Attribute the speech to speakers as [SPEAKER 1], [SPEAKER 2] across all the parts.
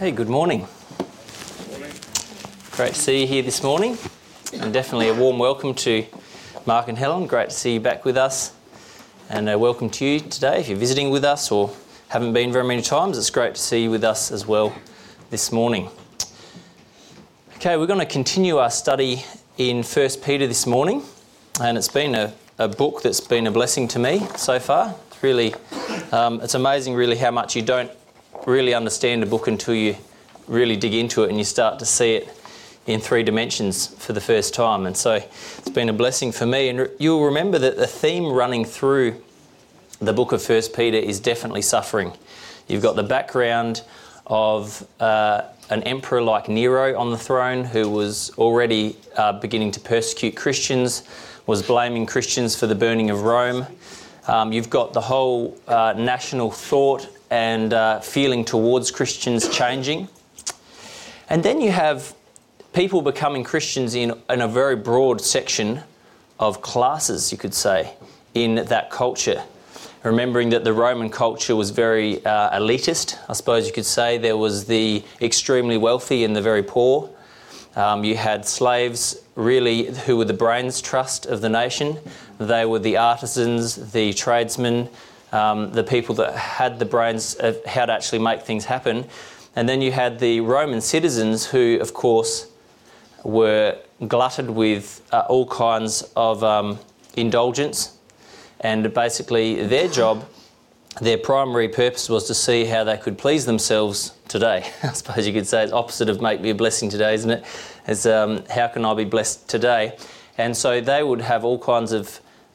[SPEAKER 1] Hey, good morning. Great to see you here this morning, and definitely a warm welcome to Mark and Helen. Great to see you back with us, and welcome to you today. If you're visiting with us or haven't been very many times, it's great to see you with us as well this morning. Okay, we're going to continue our study in 1 Peter this morning, and it's been a book that's been a blessing to me so far. It's really, it's amazing really how much you don't really understand a book until you really dig into it and you start to see it in three dimensions for the first time. And so it's been a blessing for me. And you'll remember that the theme running through the book of 1 Peter is definitely suffering. You've got the background of an emperor like Nero on the throne who was already beginning to persecute Christians, was blaming Christians for the burning of Rome. You've got the whole national thought and feeling towards Christians changing. And then you have people becoming Christians in a very broad section of classes, you could say, in that culture. Remembering that the Roman culture was very elitist, I suppose you could say. There was the extremely wealthy and the very poor. You had slaves, really, who were the brains trust of the nation. They were the artisans, the tradesmen, the people that had the brains of how to actually make things happen. And then you had the Roman citizens who, of course, were glutted with all kinds of indulgence. And basically their job, their primary purpose was to see how they could please themselves today. I suppose you could say it's opposite of make me a blessing today, isn't it? It's how can I be blessed today? And so they would have all kinds of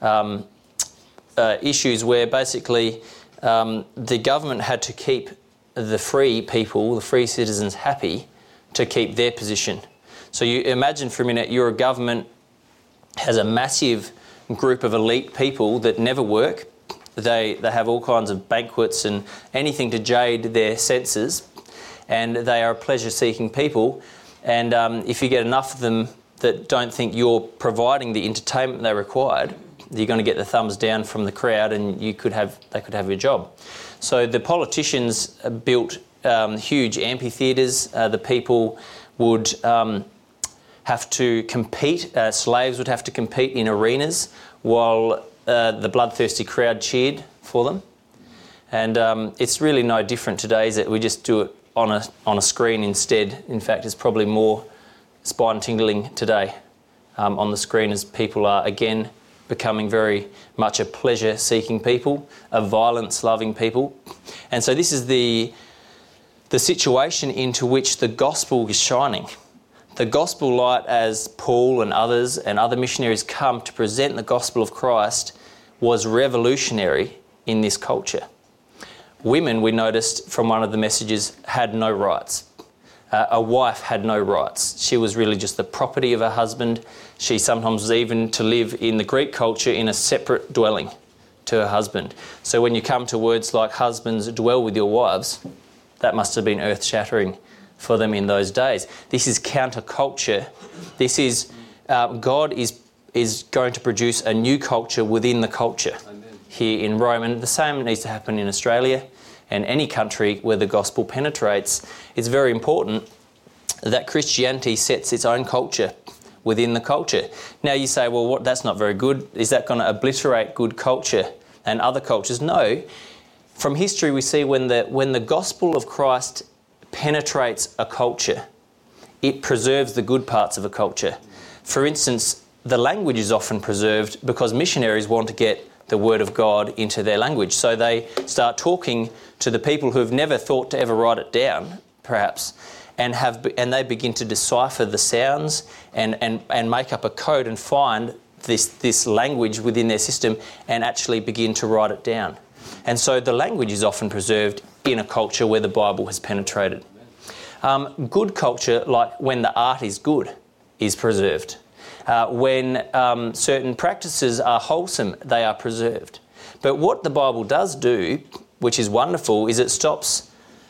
[SPEAKER 1] issues where basically the government had to keep the free people, the free citizens happy to keep their position. So you imagine for a minute your government has a massive group of elite people that never work. They have all kinds of banquets and anything to jade their senses, and they are pleasure-seeking people. And if you get enough of them that don't think you're providing the entertainment they required, you're going to get the thumbs down from the crowd, and they could have your job. So the politicians built huge amphitheatres. The people would have to compete. Slaves would have to compete in arenas while the bloodthirsty crowd cheered for them. And it's really no different today, is it? We just do it on a screen instead. In fact, it's probably more spine-tingling today on the screen as people are, again, becoming very much a pleasure-seeking people, a violence-loving people. And so this is the situation into which the gospel is shining. The gospel light, as Paul and others and other missionaries come to present the gospel of Christ, was revolutionary in this culture. Women, we noticed from one of the messages, had no rights. A wife had no rights. She was really just the property of her husband. She sometimes was even to live in the Greek culture in a separate dwelling to her husband. So when you come to words like husbands dwell with your wives, that must have been earth-shattering for them in those days. This is counterculture. This is God is going to produce a new culture within the culture. Amen. Here in Rome. And the same needs to happen in Australia and any country where the gospel penetrates. It's very important that Christianity sets its own culture within the culture. Now you say, well, that's not very good. Is that going to obliterate good culture and other cultures? No. From history we see when the gospel of Christ penetrates a culture, it preserves the good parts of a culture. For instance, the language is often preserved because missionaries want to get the word of God into their language. So they start talking to the people who have never thought to ever write it down, perhaps, and they begin to decipher the sounds and make up a code and find this language within their system and actually begin to write it down. And so the language is often preserved in a culture where the Bible has penetrated. Good culture, like when the art is good, is preserved. When certain practices are wholesome, they are preserved. But what the Bible does do, which is wonderful, is it stops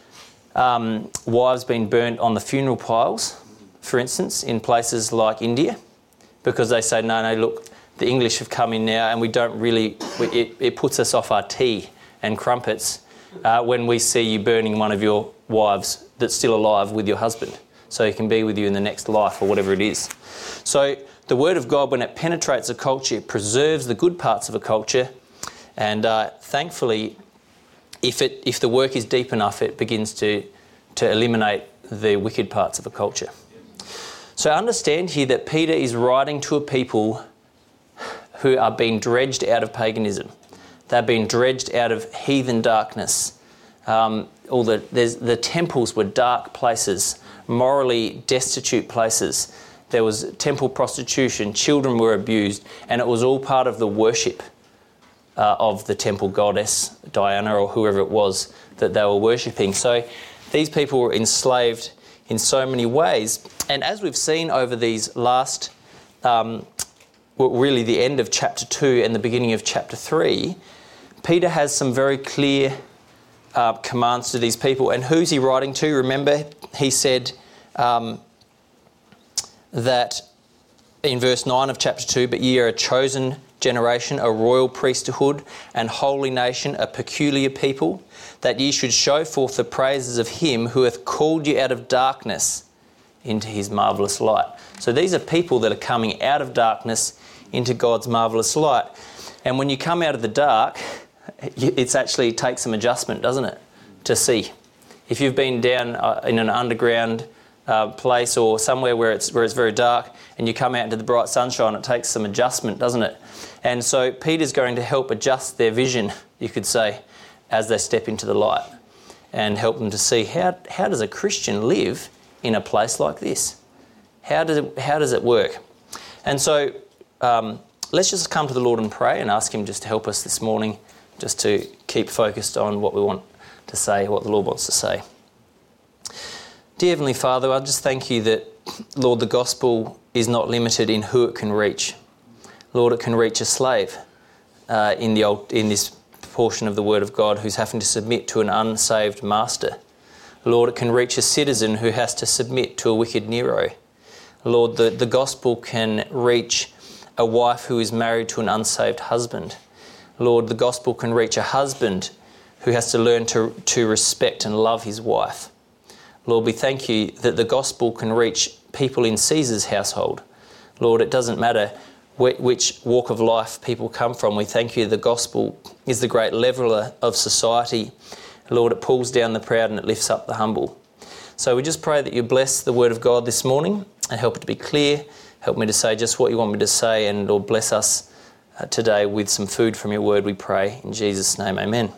[SPEAKER 1] wives being burnt on the funeral piles, for instance, in places like India, because they say, no, look, the English have come in now and we don't really, it puts us off our tea and crumpets when we see you burning one of your wives that's still alive with your husband, so he can be with you in the next life or whatever it is. So the Word of God, when it penetrates a culture, it preserves the good parts of a culture, and thankfully, if the work is deep enough, it begins to eliminate the wicked parts of a culture. So understand here that Peter is writing to a people who are being dredged out of paganism. They're being dredged out of heathen darkness. The temples were dark places, morally destitute places. There was temple prostitution, children were abused, and it was all part of the worship of the temple goddess, Diana or whoever it was that they were worshipping. So these people were enslaved in so many ways. And as we've seen over these last, really the end of chapter 2 and the beginning of chapter 3, Peter has some very clear commands to these people. And who's he writing to? Remember, he said that in verse 9 of chapter 2, "But ye are a chosen generation, a royal priesthood, and holy nation, a peculiar people, that ye should show forth the praises of him who hath called you out of darkness into his marvellous light." So these are people that are coming out of darkness into God's marvellous light. And when you come out of the dark, it actually takes some adjustment, doesn't it, to see. If you've been down in an underground place or somewhere where it's very dark, and you come out into the bright sunshine, it takes some adjustment, doesn't it? And so Peter's going to help adjust their vision, you could say, as they step into the light, and help them to see how does a Christian live in a place like this? How does it work? And so let's just come to the Lord and pray and ask him just to help us this morning, just to keep focused on what we want to say, what the Lord wants to say. Dear Heavenly Father, I just thank you that, Lord, the gospel is not limited in who it can reach. Lord, it can reach a slave in this portion of the Word of God who's having to submit to an unsaved master. Lord, it can reach a citizen who has to submit to a wicked Nero. Lord, the gospel can reach a wife who is married to an unsaved husband. Lord, the gospel can reach a husband who has to learn to respect and love his wife. Lord, we thank you that the gospel can reach people in Caesar's household. Lord, it doesn't matter which walk of life people come from. We thank you the gospel is the great leveller of society. Lord, it pulls down the proud and it lifts up the humble. So we just pray that you bless the word of God this morning and help it to be clear. Help me to say just what you want me to say, and Lord, bless us today with some food from your word, we pray. In Jesus' name, amen.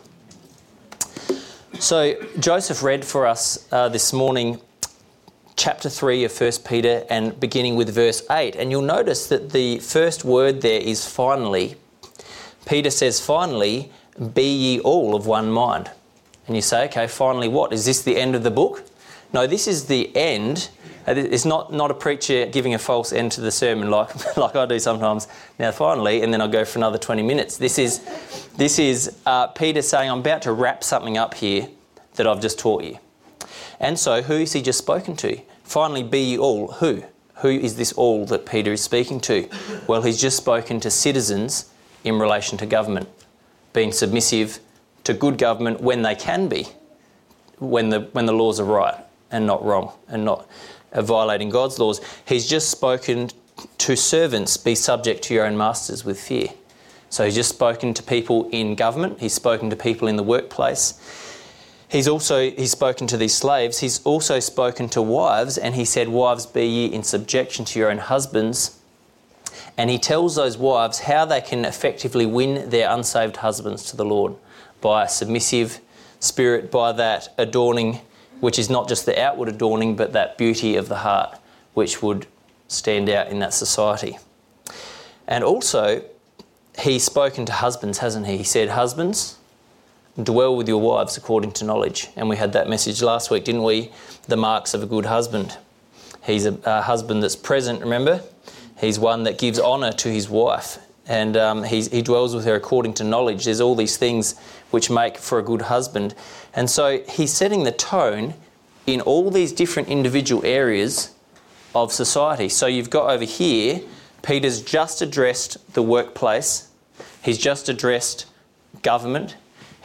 [SPEAKER 1] So Joseph read for us this morning chapter 3 of 1 Peter and beginning with verse 8. And you'll notice that the first word there is finally. Peter says, finally, be ye all of one mind. And you say, okay, finally what? Is this the end of the book? No, this is the end. It's not a preacher giving a false end to the sermon like I do sometimes. Now finally, and then I'll go for another 20 minutes. This is Peter saying, I'm about to wrap something up here that I've just taught you. And so who is he just spoken to? Finally, be ye all. Who? Who is this all that Peter is speaking to? Well, he's just spoken to citizens in relation to government, being submissive to good government when they can be, when the laws are right and not wrong and not violating God's laws. He's just spoken to servants, be subject to your own masters with fear. So he's just spoken to people in government. He's spoken to people in the workplace. He's spoken to these slaves. He's also spoken to wives, and he said, wives, be ye in subjection to your own husbands. And he tells those wives how they can effectively win their unsaved husbands to the Lord by a submissive spirit, by that adorning, which is not just the outward adorning, but that beauty of the heart, which would stand out in that society. And also, he's spoken to husbands, hasn't he? He said, husbands, dwell with your wives according to knowledge. And we had that message last week, didn't we? The marks of a good husband. He's a husband that's present, remember? He's one that gives honour to his wife. And he dwells with her according to knowledge. There's all these things which make for a good husband. And so he's setting the tone in all these different individual areas of society. So you've got over here, Peter's just addressed the workplace. He's just addressed government.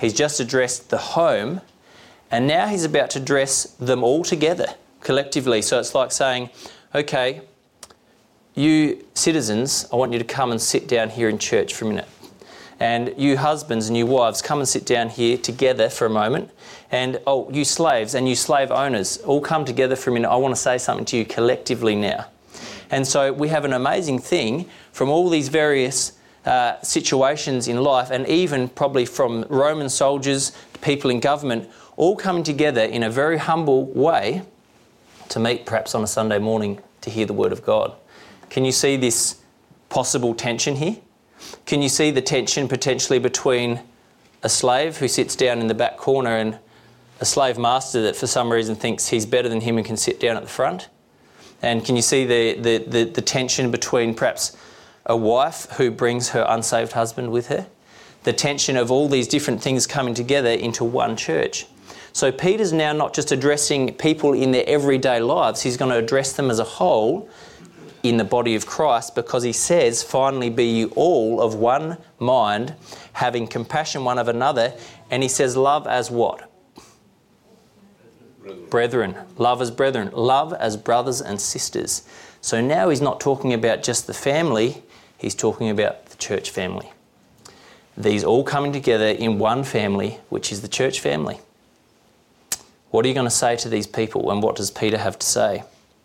[SPEAKER 1] He's just addressed the home, and now he's about to address them all together, collectively. So it's like saying, okay, you citizens, I want you to come and sit down here in church for a minute. And you husbands and you wives, come and sit down here together for a moment. And you slaves and you slave owners, all come together for a minute. I want to say something to you collectively now. And so we have an amazing thing from all these various situations in life, and even probably from Roman soldiers to people in government, all coming together in a very humble way to meet perhaps on a Sunday morning to hear the word of God. Can you see this possible tension here? Can you see the tension potentially between a slave who sits down in the back corner and a slave master that for some reason thinks he's better than him and can sit down at the front? And can you see the tension between perhaps a wife who brings her unsaved husband with her? The tension of all these different things coming together into one church. So Peter's now not just addressing people in their everyday lives, he's going to address them as a whole in the body of Christ, because he says, finally be you all of one mind, having compassion one of another. And he says, love as what? Brethren. Love as brethren. Love as brothers and sisters. So now he's not talking about just the family, he's talking about the church family. These all coming together in one family, which is the church family. What are you going to say to these people, and what does Peter have to say?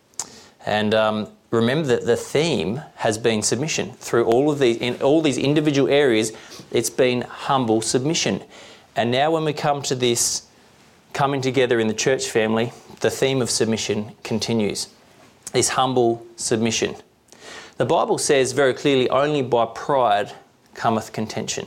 [SPEAKER 1] And remember that the theme has been submission. Through all of these, in all these individual areas, it's been humble submission. And now when we come to this coming together in the church family, the theme of submission continues. This humble submission. The Bible says very clearly, only by pride cometh contention.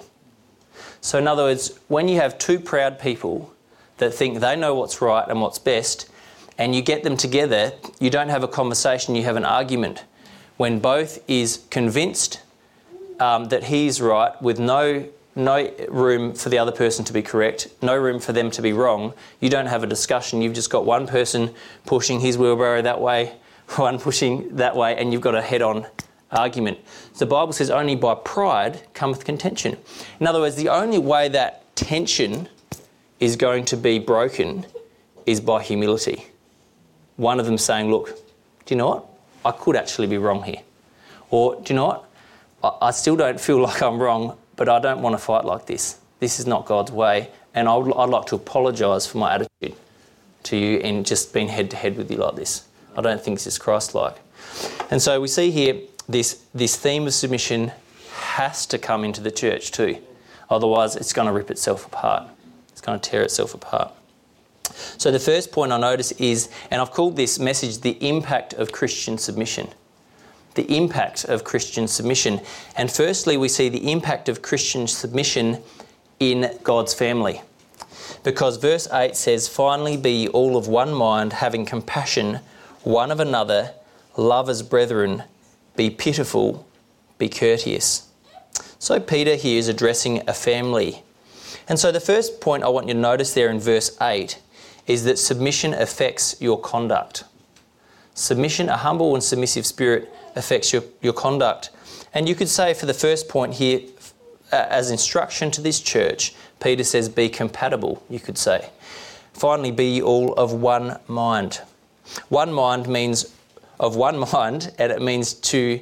[SPEAKER 1] So in other words, when you have two proud people that think they know what's right and what's best, and you get them together, you don't have a conversation, you have an argument. When both is convinced that he's right, with no room for the other person to be correct, no room for them to be wrong, you don't have a discussion. You've just got one person pushing his wheelbarrow that way, one pushing that way, and you've got a head-on argument. The Bible says only by pride cometh contention. In other words, the only way that tension is going to be broken is by humility. One of them saying, look, do you know what? I could actually be wrong here. Or, do you know what? I still don't feel like I'm wrong, but I don't want to fight like this. This is not God's way, and I'd like to apologise for my attitude to you and just being head-to-head with you like this. I don't think this is Christ-like. And so we see here this theme of submission has to come into the church too. Otherwise, it's going to rip itself apart. It's going to tear itself apart. So the first point I notice is, and I've called this message the impact of Christian submission. The impact of Christian submission. And firstly, we see the impact of Christian submission in God's family. Because verse 8 says, finally be ye all of one mind, having compassion one of another, love as brethren, be pitiful, be courteous. So Peter here is addressing a family. And so the first point I want you to notice there in verse 8 is that submission affects your conduct. Submission, a humble and submissive spirit, affects your conduct. And you could say for the first point here, as instruction to this church, Peter says, be compatible, you could say. Finally, be ye all of one mind. One mind means of one mind, and it means to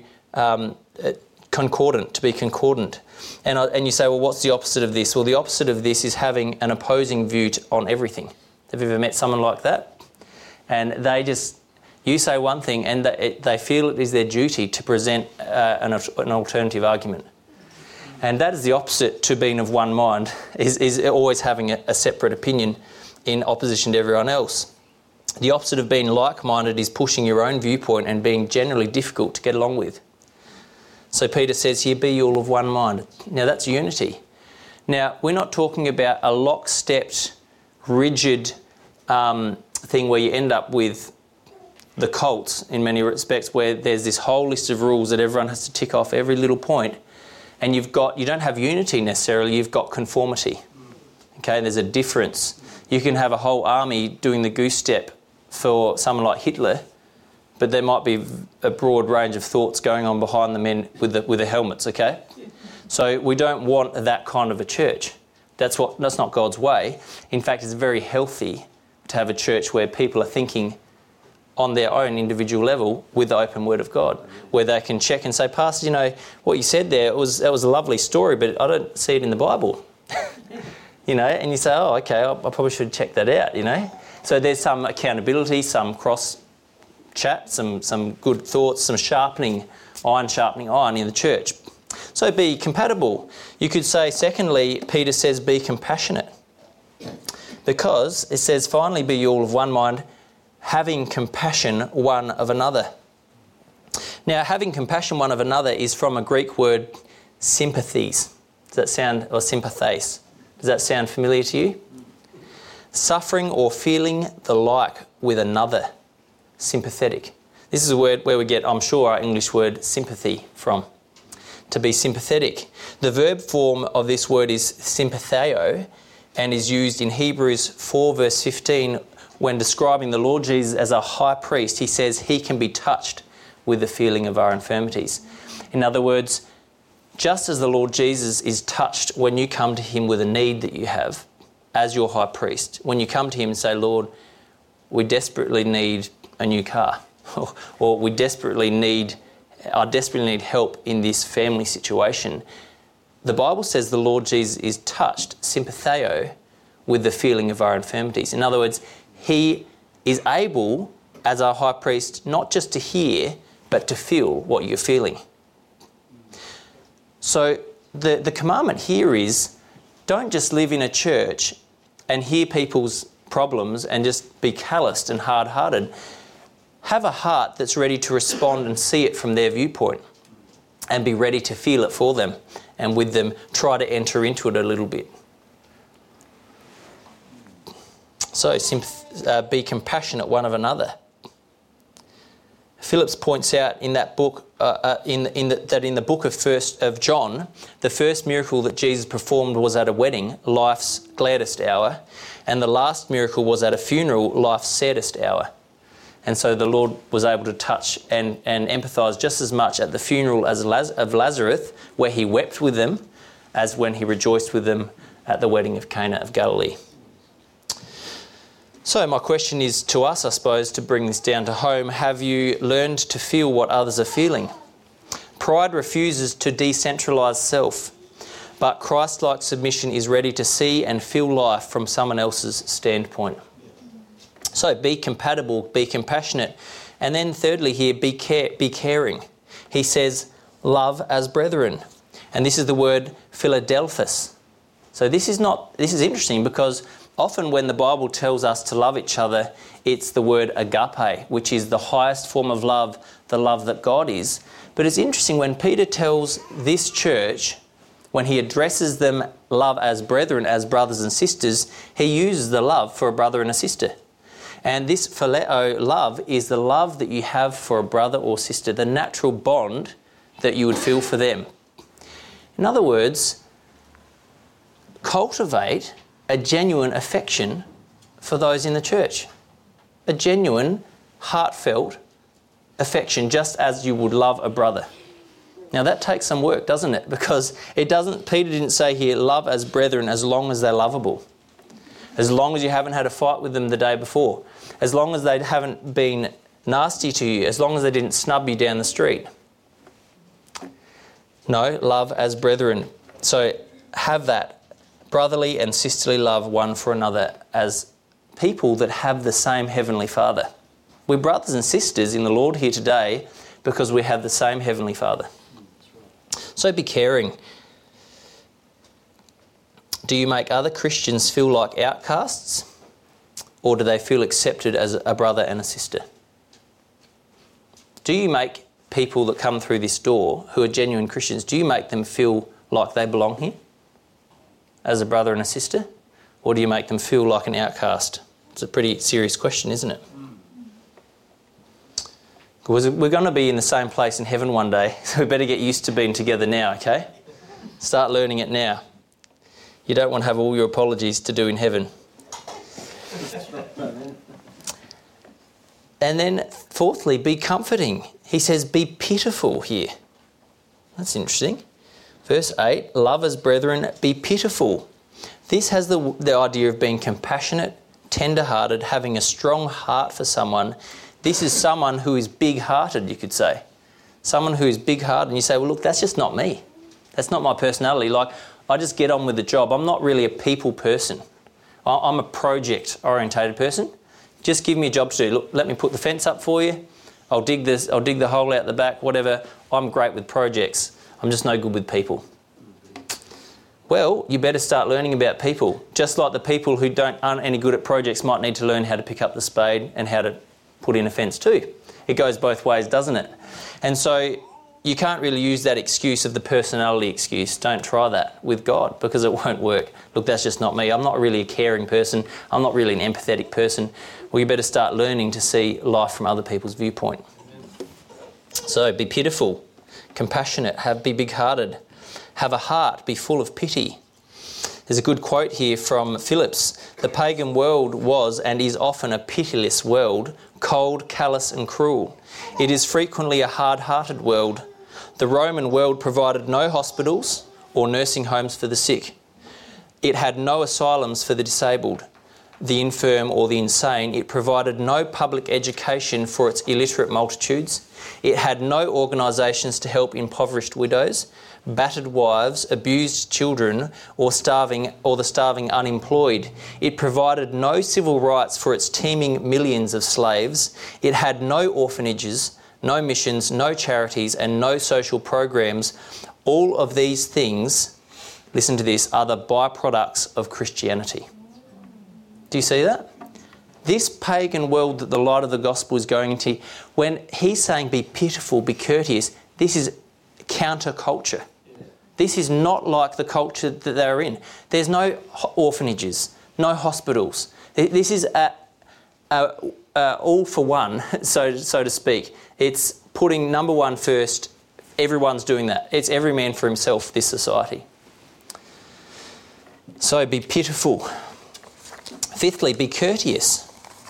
[SPEAKER 1] concordant, to be concordant. And you say, well, what's the opposite of this? Well, the opposite of this is having an opposing view on everything. Have you ever met someone like that? And you say one thing and they feel it is their duty to present an alternative argument. And that is the opposite to being of one mind, is always having a separate opinion in opposition to everyone else. The opposite of being like-minded is pushing your own viewpoint and being generally difficult to get along with. So Peter says here, be all of one mind. Now that's unity. Now we're not talking about a lock-stepped, rigid thing where you end up with the cults in many respects, where there's this whole list of rules that everyone has to tick off every little point, and you don't have unity necessarily, you've got conformity. Okay, there's a difference. You can have a whole army doing the goose step for someone like Hitler, but there might be a broad range of thoughts going on behind the men with the helmets, okay? So we don't want that kind of a church. That's not God's way. In fact, it's very healthy to have a church where people are thinking on their own individual level with the open word of God, where they can check and say, Pastor, you know, what you said there, that was a lovely story, but I don't see it in the Bible. You know, and you say, oh, okay, I probably should check that out, you know. So there's some accountability, some cross-chat, some good thoughts, some sharpening iron in the church. So be compatible. You could say, secondly, Peter says, be compassionate. Because it says, finally, be all of one mind, having compassion one of another. Now, having compassion one of another is from a Greek word, sympathies. Does that sound, or sympathese? Does that sound familiar to you? Suffering or feeling the like with another. Sympathetic. This is a word where we get, I'm sure, our English word sympathy from. To be sympathetic. The verb form of this word is sympatheo and is used in Hebrews 4 verse 15 when describing the Lord Jesus as a high priest. He says he can be touched with the feeling of our infirmities. In other words, just as the Lord Jesus is touched when you come to him with a need that you have as your high priest, when you come to him and say, Lord, we desperately need a new car, or I desperately need help in this family situation. The Bible says the Lord Jesus is touched, sympatheo, with the feeling of our infirmities. In other words, he is able, as our high priest, not just to hear, but to feel what you're feeling. So the commandment here is, don't just live in a church and hear people's problems and just be calloused and hard-hearted. Have a heart that's ready to respond and see it from their viewpoint and be ready to feel it for them and with them try to enter into it a little bit. So be compassionate one of another. Phillips points out in that book, that in the book of John, the first miracle that Jesus performed was at a wedding, life's gladdest hour, and the last miracle was at a funeral, life's saddest hour. And so the Lord was able to touch and empathise just as much at the funeral of Lazarus, where he wept with them, as when he rejoiced with them at the wedding of Cana of Galilee. So my question is to us, I suppose, to bring this down to home, have you learned to feel what others are feeling? Pride refuses to decentralise self, but Christ-like submission is ready to see and feel life from someone else's standpoint. So be compatible, be compassionate. And then thirdly here, be caring. He says, love as brethren. And this is the word Philadelphus. So this is interesting because often when the Bible tells us to love each other, it's the word agape, which is the highest form of love, the love that God is. But it's interesting when Peter tells this church, when he addresses them love as brethren, as brothers and sisters, he uses the love for a brother and a sister. And this phileo love is the love that you have for a brother or sister, the natural bond that you would feel for them. In other words, cultivate a genuine affection for those in the church. A genuine, heartfelt affection, just as you would love a brother. Now that takes some work, doesn't it? Because Peter didn't say here, love as brethren as long as they're lovable. As long as you haven't had a fight with them the day before. As long as they haven't been nasty to you. As long as they didn't snub you down the street. No, love as brethren. So have that brotherly and sisterly love one for another as people that have the same Heavenly Father. We're brothers and sisters in the Lord here today because we have the same Heavenly Father. So be caring. Do you make other Christians feel like outcasts, or do they feel accepted as a brother and a sister? Do you make people that come through this door who are genuine Christians, do you make them feel like they belong here as a brother and a sister, or do you make them feel like an outcast? It's a pretty serious question, isn't it? Because we're going to be in the same place in heaven one day, so we better get used to being together now, okay? Start learning it now. You don't want to have all your apologies to do in heaven. And then fourthly, be comforting. He says be pitiful here. That's interesting. Verse 8, love as brethren, be pitiful. This has the idea of being compassionate, tender-hearted, having a strong heart for someone. This is someone who is big-hearted, you could say. Someone who is big-hearted, and you say, well, look, that's just not me. That's not my personality. Like, I just get on with the job. I'm not really a people person. I'm a project-orientated person. Just give me a job to do. Look, let me put the fence up for you. I'll dig the hole out the back, whatever. I'm great with projects. I'm just no good with people. Well, you better start learning about people. Just like the people who aren't any good at projects might need to learn how to pick up the spade and how to put in a fence too. It goes both ways, doesn't it? And so you can't really use that excuse of the personality excuse. Don't try that with God, because it won't work. Look, that's just not me. I'm not really a caring person. I'm not really an empathetic person. Well, you better start learning to see life from other people's viewpoint. So be pitiful, compassionate, be big-hearted, have a heart, be full of pity. There's a good quote here from Phillips. The pagan world was and is often a pitiless world, cold, callous and cruel. It is frequently a hard-hearted world. The Roman world provided no hospitals or nursing homes for the sick. It had no asylums for the disabled, the infirm or the insane. It provided no public education for its illiterate multitudes. It had no organisations to help impoverished widows, battered wives, abused children, or the starving unemployed. It provided no civil rights for its teeming millions of slaves. It had no orphanages, no missions, no charities, and no social programs. All of these things, listen to this, are the byproducts of Christianity. Do you see that? This pagan world that the light of the gospel is going into, when he's saying be pitiful, be courteous, this is counterculture. This is not like the culture that they're in. There's no orphanages, no hospitals. This is all for one, so to speak. It's putting number one first. Everyone's doing that. It's every man for himself, this society. So be pitiful. Fifthly, be courteous.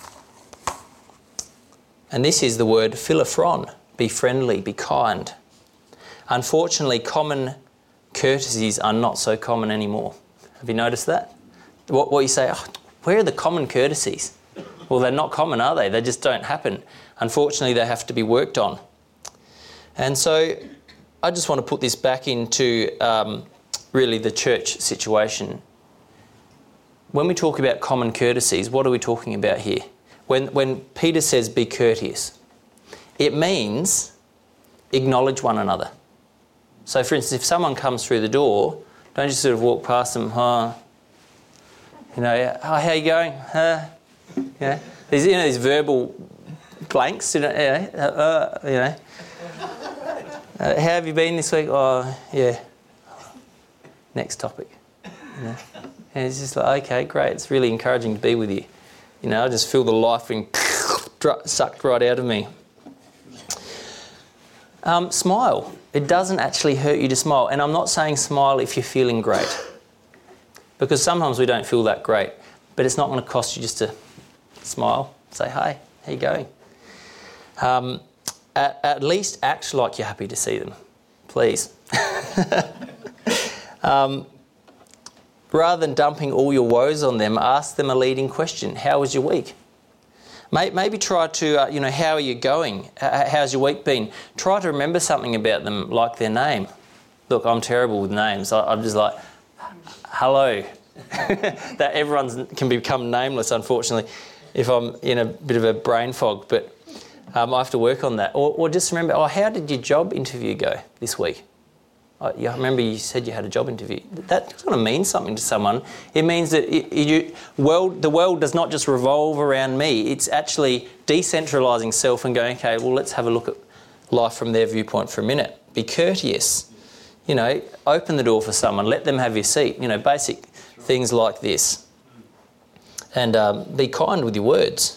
[SPEAKER 1] And this is the word philophron. Be friendly, be kind. Unfortunately, common courtesies are not so common anymore. Have you noticed that? What you say, where are the common courtesies? Well, they're not common, are they? They just don't happen. Unfortunately, they have to be worked on. And so I just want to put this back into really the church situation. When we talk about common courtesies, what are we talking about here? When Peter says be courteous, it means acknowledge one another. So, for instance, if someone comes through the door, don't just sort of walk past them, how are you going? These verbal blanks, how have you been this week? Oh, yeah. Next topic. And it's just like, okay, great. It's really encouraging to be with you. I just feel the life being sucked right out of me. Smile. It doesn't actually hurt you to smile. And I'm not saying smile if you're feeling great, because sometimes we don't feel that great. But it's not going to cost you just to smile, say, hey, how you going? At least act like you're happy to see them, please. Rather than dumping all your woes on them, ask them a leading question. How was your week? Maybe try to, how are you going? How's your week been? Try to remember something about them, like their name. Look, I'm terrible with names. I'm just like, hello. That everyone can become nameless, unfortunately, if I'm in a bit of a brain fog. But I have to work on that. Or just remember, how did your job interview go this week? I remember you said you had a job interview. That's going to mean something to someone. It means that the world does not just revolve around me. It's actually decentralising self and going, okay, well, let's have a look at life from their viewpoint for a minute. Be courteous. Open the door for someone. Let them have your seat. Basic things like this. And be kind with your words.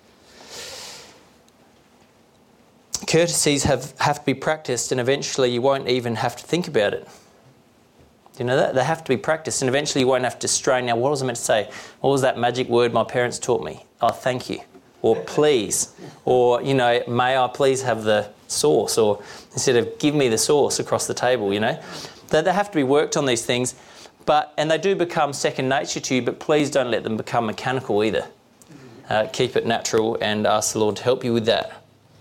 [SPEAKER 1] Courtesies have to be practiced, and eventually you won't even have to think about it. Do you know that? They have to be practiced, and eventually you won't have to strain. Now, what was I meant to say? What was that magic word my parents taught me? Oh, thank you. Or please. Or, may I please have the sauce? Or instead of give me the sauce across the table, They have to be worked on, these things. And they do become second nature to you, but please don't let them become mechanical either. Keep it natural and ask the Lord to help you with that.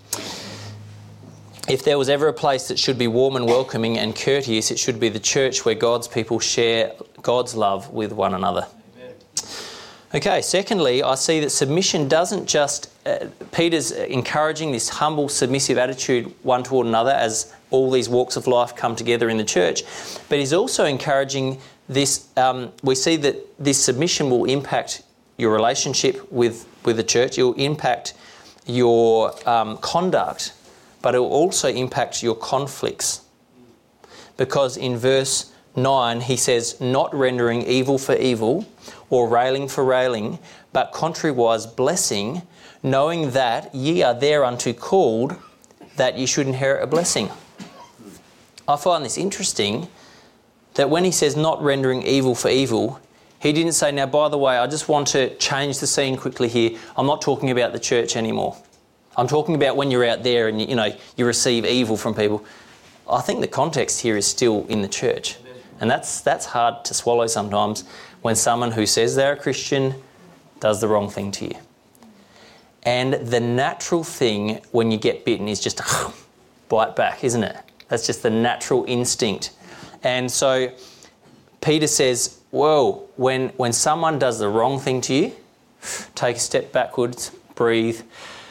[SPEAKER 1] If there was ever a place that should be warm and welcoming and courteous, it should be the church where God's people share God's love with one another. Amen. Okay, secondly, I see that submission doesn't just... Peter's encouraging this humble, submissive attitude one toward another as all these walks of life come together in the church, but he's also encouraging this... we see that this submission will impact your relationship with the church. It will impact your conduct, but it will also impact your conflicts. Because in verse 9 he says, not rendering evil for evil or railing for railing, but contrariwise blessing, knowing that ye are thereunto called, that ye should inherit a blessing. I find this interesting, that when he says not rendering evil for evil, he didn't say, now by the way, I just want to change the scene quickly here. I'm not talking about the church anymore. I'm talking about when you're out there and you receive evil from people. I think the context here is still in the church. And that's hard to swallow sometimes when someone who says they're a Christian does the wrong thing to you. And the natural thing when you get bitten is just to bite back, isn't it? That's just the natural instinct. And so Peter says, whoa, when someone does the wrong thing to you, take a step backwards, breathe,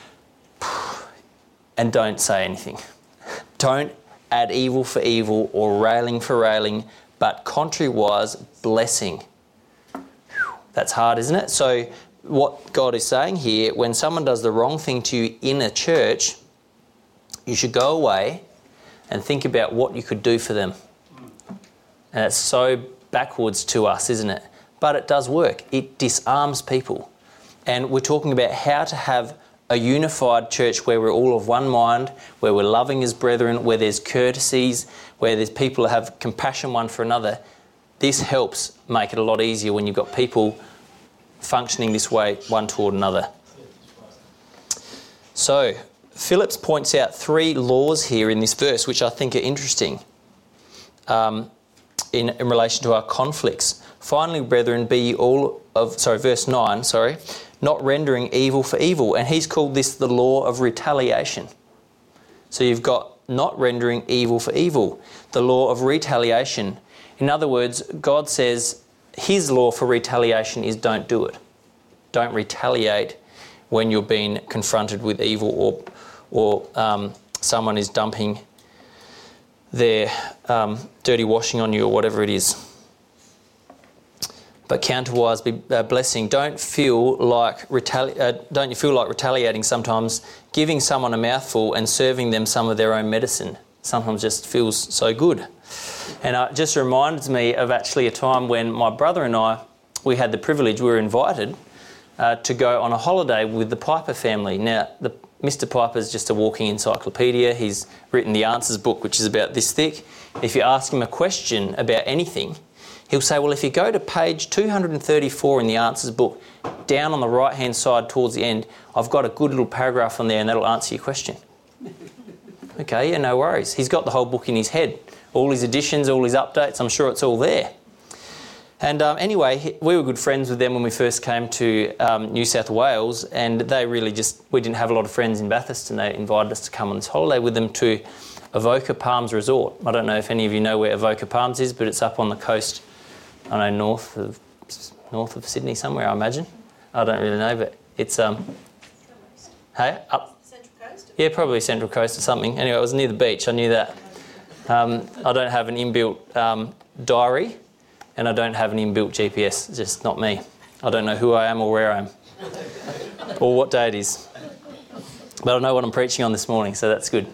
[SPEAKER 1] and don't say anything. Don't add evil for evil or railing for railing, but contrariwise blessing. That's hard, isn't it? So what God is saying here, when someone does the wrong thing to you in a church, you should go away and think about what you could do for them. And it's so backwards to us, isn't it? But it does work. It disarms people. And we're talking about how to have a unified church where we're all of one mind, where we're loving as brethren, where there's courtesies, where there's people that have compassion one for another. This helps make it a lot easier when you've got people functioning this way one toward another. So Phillips points out 3 laws here in this verse which I think are interesting in relation to our conflicts. Finally, brethren, be ye all of... verse 9, not rendering evil for evil. And he's called this the law of retaliation. So you've got not rendering evil for evil, the law of retaliation. In other words, God says his law for retaliation is don't do it. Don't retaliate when you're being confronted with evil or someone is dumping their dirty washing on you or whatever it is. But counterwise be blessing. Don't you feel like retaliating sometimes, giving someone a mouthful and serving them some of their own medicine? Sometimes just feels so good. And it just reminds me of actually a time when my brother and I, we had the privilege, we were invited to go on a holiday with the Piper family. Now, Mr. Piper's just a walking encyclopedia. He's written the Answers book, which is about this thick. If you ask him a question about anything, he'll say, well, if you go to page 234 in the Answers book, down on the right-hand side towards the end, I've got a good little paragraph on there and that'll answer your question. Okay, yeah, no worries. He's got the whole book in his head. All his editions, all his updates, I'm sure it's all there. And anyway, we were good friends with them when we first came to New South Wales, and they really we didn't have a lot of friends in Bathurst, and they invited us to come on this holiday with them to Avoca Palms Resort. I don't know if any of you know where Avoca Palms is, but it's up on the coast, I know north of Sydney somewhere, I imagine. I don't really know, but it's hey, up Central Coast? Yeah, probably Central Coast or something. Anyway, it was near the beach, I knew that. I don't have an inbuilt diary, and I don't have an inbuilt GPS. It's just not me. I don't know who I am or where I am or what day it is. But I know what I'm preaching on this morning, so that's good.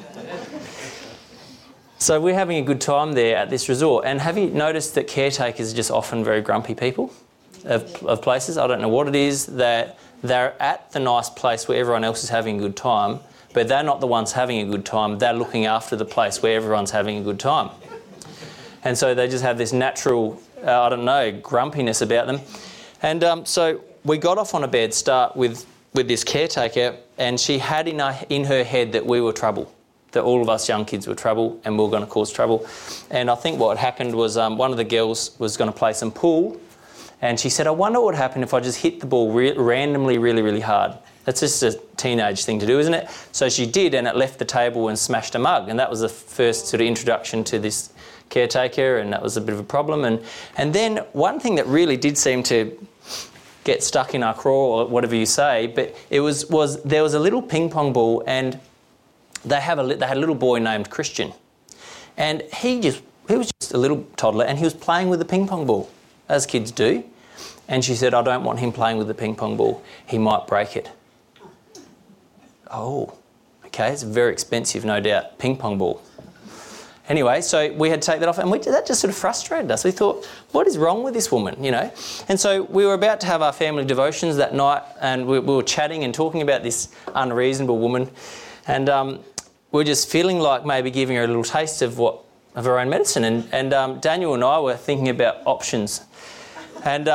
[SPEAKER 1] So we're having a good time there at this resort. And have you noticed that caretakers are just often very grumpy people of places? I don't know what it is. They're at the nice place where everyone else is having a good time, but they're not the ones having a good time. They're looking after the place where everyone's having a good time. And so they just have this natural, grumpiness about them. And so we got off on a bad start with this caretaker, and she had in her head that we were trouble, that all of us young kids were trouble and we were going to cause trouble. And I think what happened was one of the girls was going to play some pool, and she said, I wonder what would happen if I just hit the ball randomly really, really hard. That's just a teenage thing to do, isn't it? So she did, and it left the table and smashed a mug. And that was the first sort of introduction to this caretaker, and that was a bit of a problem. And then one thing that really did seem to get stuck in our craw, or whatever you say, but it was there was a little ping pong ball, and they had a little boy named Christian, and he was just a little toddler, and he was playing with the ping pong ball, as kids do. And she said, I don't want him playing with the ping pong ball. He might break it. Oh, okay, it's very expensive, no doubt, ping pong ball. Anyway, so we had to take that off, and that just sort of frustrated us. We thought, what is wrong with this woman, you know? And so we were about to have our family devotions that night, and we were chatting and talking about this unreasonable woman, and we were just feeling like maybe giving her a little taste of her own medicine. And Daniel and I were thinking about options. And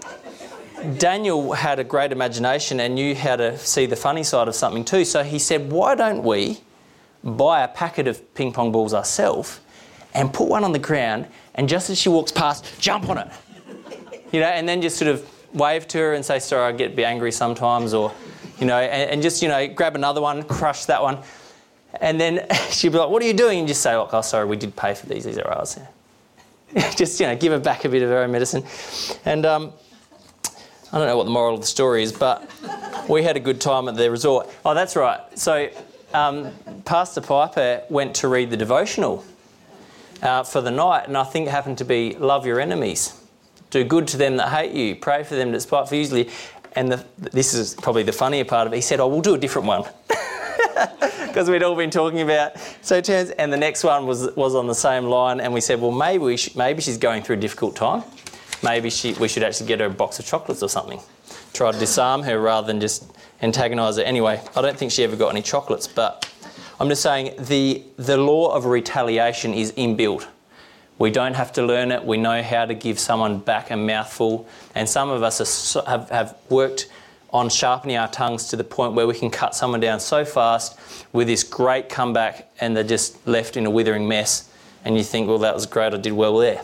[SPEAKER 1] Daniel had a great imagination and knew how to see the funny side of something too. So he said, why don't we buy a packet of ping pong balls ourselves and put one on the ground, and just as she walks past, jump on it. You know, and then just sort of wave to her and say, sorry, I get a bit angry sometimes, or, you know, and just, you know, grab another one, crush that one. And then she'd be like, what are you doing? And just say, oh, sorry, we did pay for these are ours. Just, you know, give her back a bit of her own medicine. And I don't know what the moral of the story is, but we had a good time at the resort. Oh, that's right. So Pastor Piper went to read the devotional for the night, and I think it happened to be love your enemies, do good to them that hate you, pray for them that spitefully use you. And this is probably the funnier part of it. He said, we'll do a different one. Because we'd all been talking about so turns, and the next one was on the same line, and we said, well, maybe she's going through a difficult time. Maybe we should actually get her a box of chocolates or something. Try to disarm her rather than just antagonise her. Anyway, I don't think she ever got any chocolates, but I'm just saying the law of retaliation is inbuilt. We don't have to learn it. We know how to give someone back a mouthful, and some of us have worked on sharpening our tongues to the point where we can cut someone down so fast with this great comeback, and they're just left in a withering mess, and you think, well, that was great, I did well there.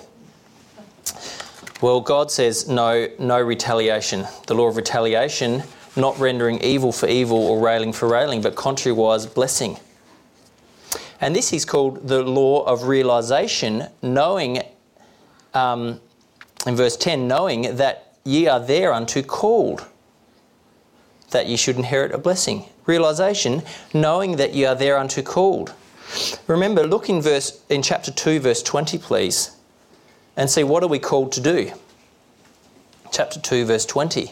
[SPEAKER 1] Well, God says no retaliation. The law of retaliation, not rendering evil for evil or railing for railing, but contrariwise blessing. And this is called the law of realisation, knowing, in verse 10, knowing that ye are thereunto called, that ye should inherit a blessing. Realisation, knowing that ye are thereunto called. Remember, look in chapter 2, verse 20, please, and see what are we called to do. Chapter 2, verse 20.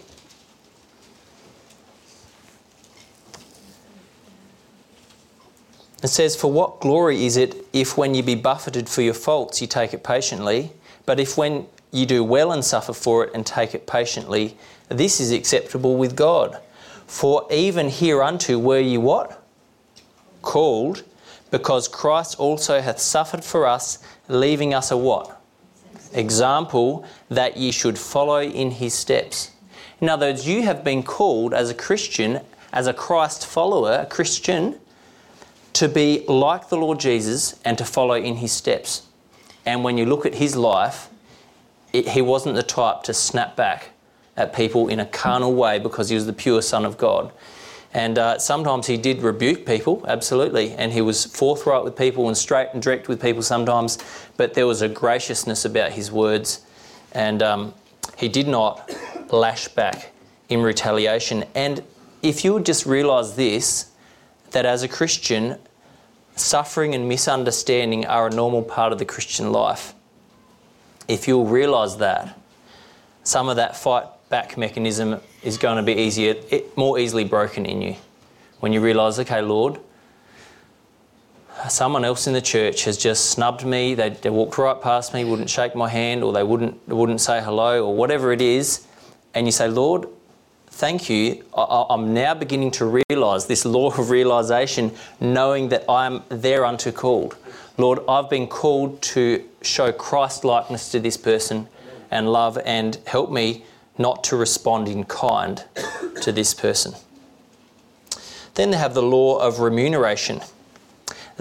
[SPEAKER 1] It says, for what glory is it if when ye be buffeted for your faults ye take it patiently, but if when ye do well and suffer for it and take it patiently, this is acceptable with God. For even hereunto were ye what? Called, because Christ also hath suffered for us, leaving us a what? Example, that ye should follow in his steps. In other words, you have been called as a Christian, as a Christ follower, a Christian, to be like the Lord Jesus and to follow in his steps. And when you look at his life, he wasn't the type to snap back at people in a carnal way because he was the pure Son of God. And sometimes he did rebuke people, absolutely, and he was forthright with people and straight and direct with people sometimes, but there was a graciousness about his words, and he did not lash back in retaliation. And if you would just realise this, that as a Christian, suffering and misunderstanding are a normal part of the Christian life. If you'll realise that, some of that fight back mechanism is going to be more easily broken in you. When you realise, okay, Lord, someone else in the church has just snubbed me, they walked right past me, wouldn't shake my hand, or they wouldn't say hello, or whatever it is, and you say, Lord, thank you, I'm now beginning to realise this law of realisation, knowing that I'm thereunto called. Lord, I've been called to show Christ-likeness to this person and love, and help me not to respond in kind to this person. Then they have the law of remuneration.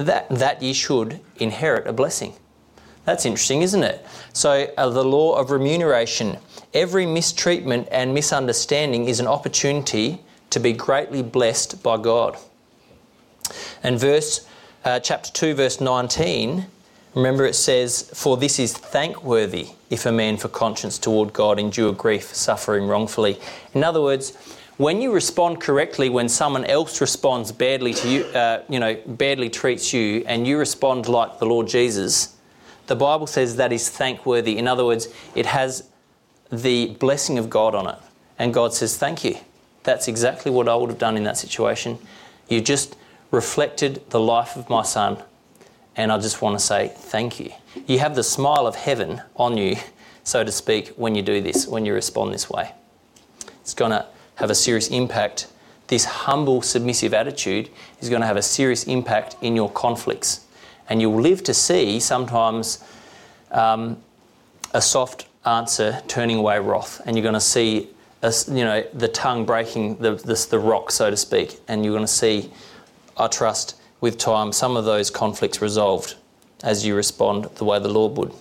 [SPEAKER 1] that ye should inherit a blessing. That's interesting, isn't it? So the law of remuneration. Every mistreatment and misunderstanding is an opportunity to be greatly blessed by God. And chapter 2, verse 19, remember it says, "For this is thankworthy if a man for conscience toward God endure grief, suffering wrongfully." In other words, when you respond correctly when someone else responds badly to you, badly treats you, and you respond like the Lord Jesus, the Bible says that is thankworthy. In other words, it has the blessing of God on it. And God says, thank you. That's exactly what I would have done in that situation. You just reflected the life of my son, and I just want to say thank you. You have the smile of heaven on you, so to speak, when you do this, when you respond this way. It's going to have a serious impact. This humble, submissive attitude is going to have a serious impact in your conflicts. And you'll live to see sometimes a soft answer turning away wrath, and you're going to see the tongue breaking the rock, so to speak, and you're going to see, I trust, with time, some of those conflicts resolved as you respond the way the Lord would.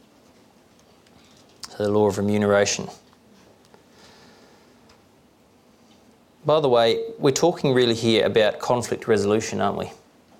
[SPEAKER 1] So the law of remuneration. By the way, we're talking really here about conflict resolution, aren't we?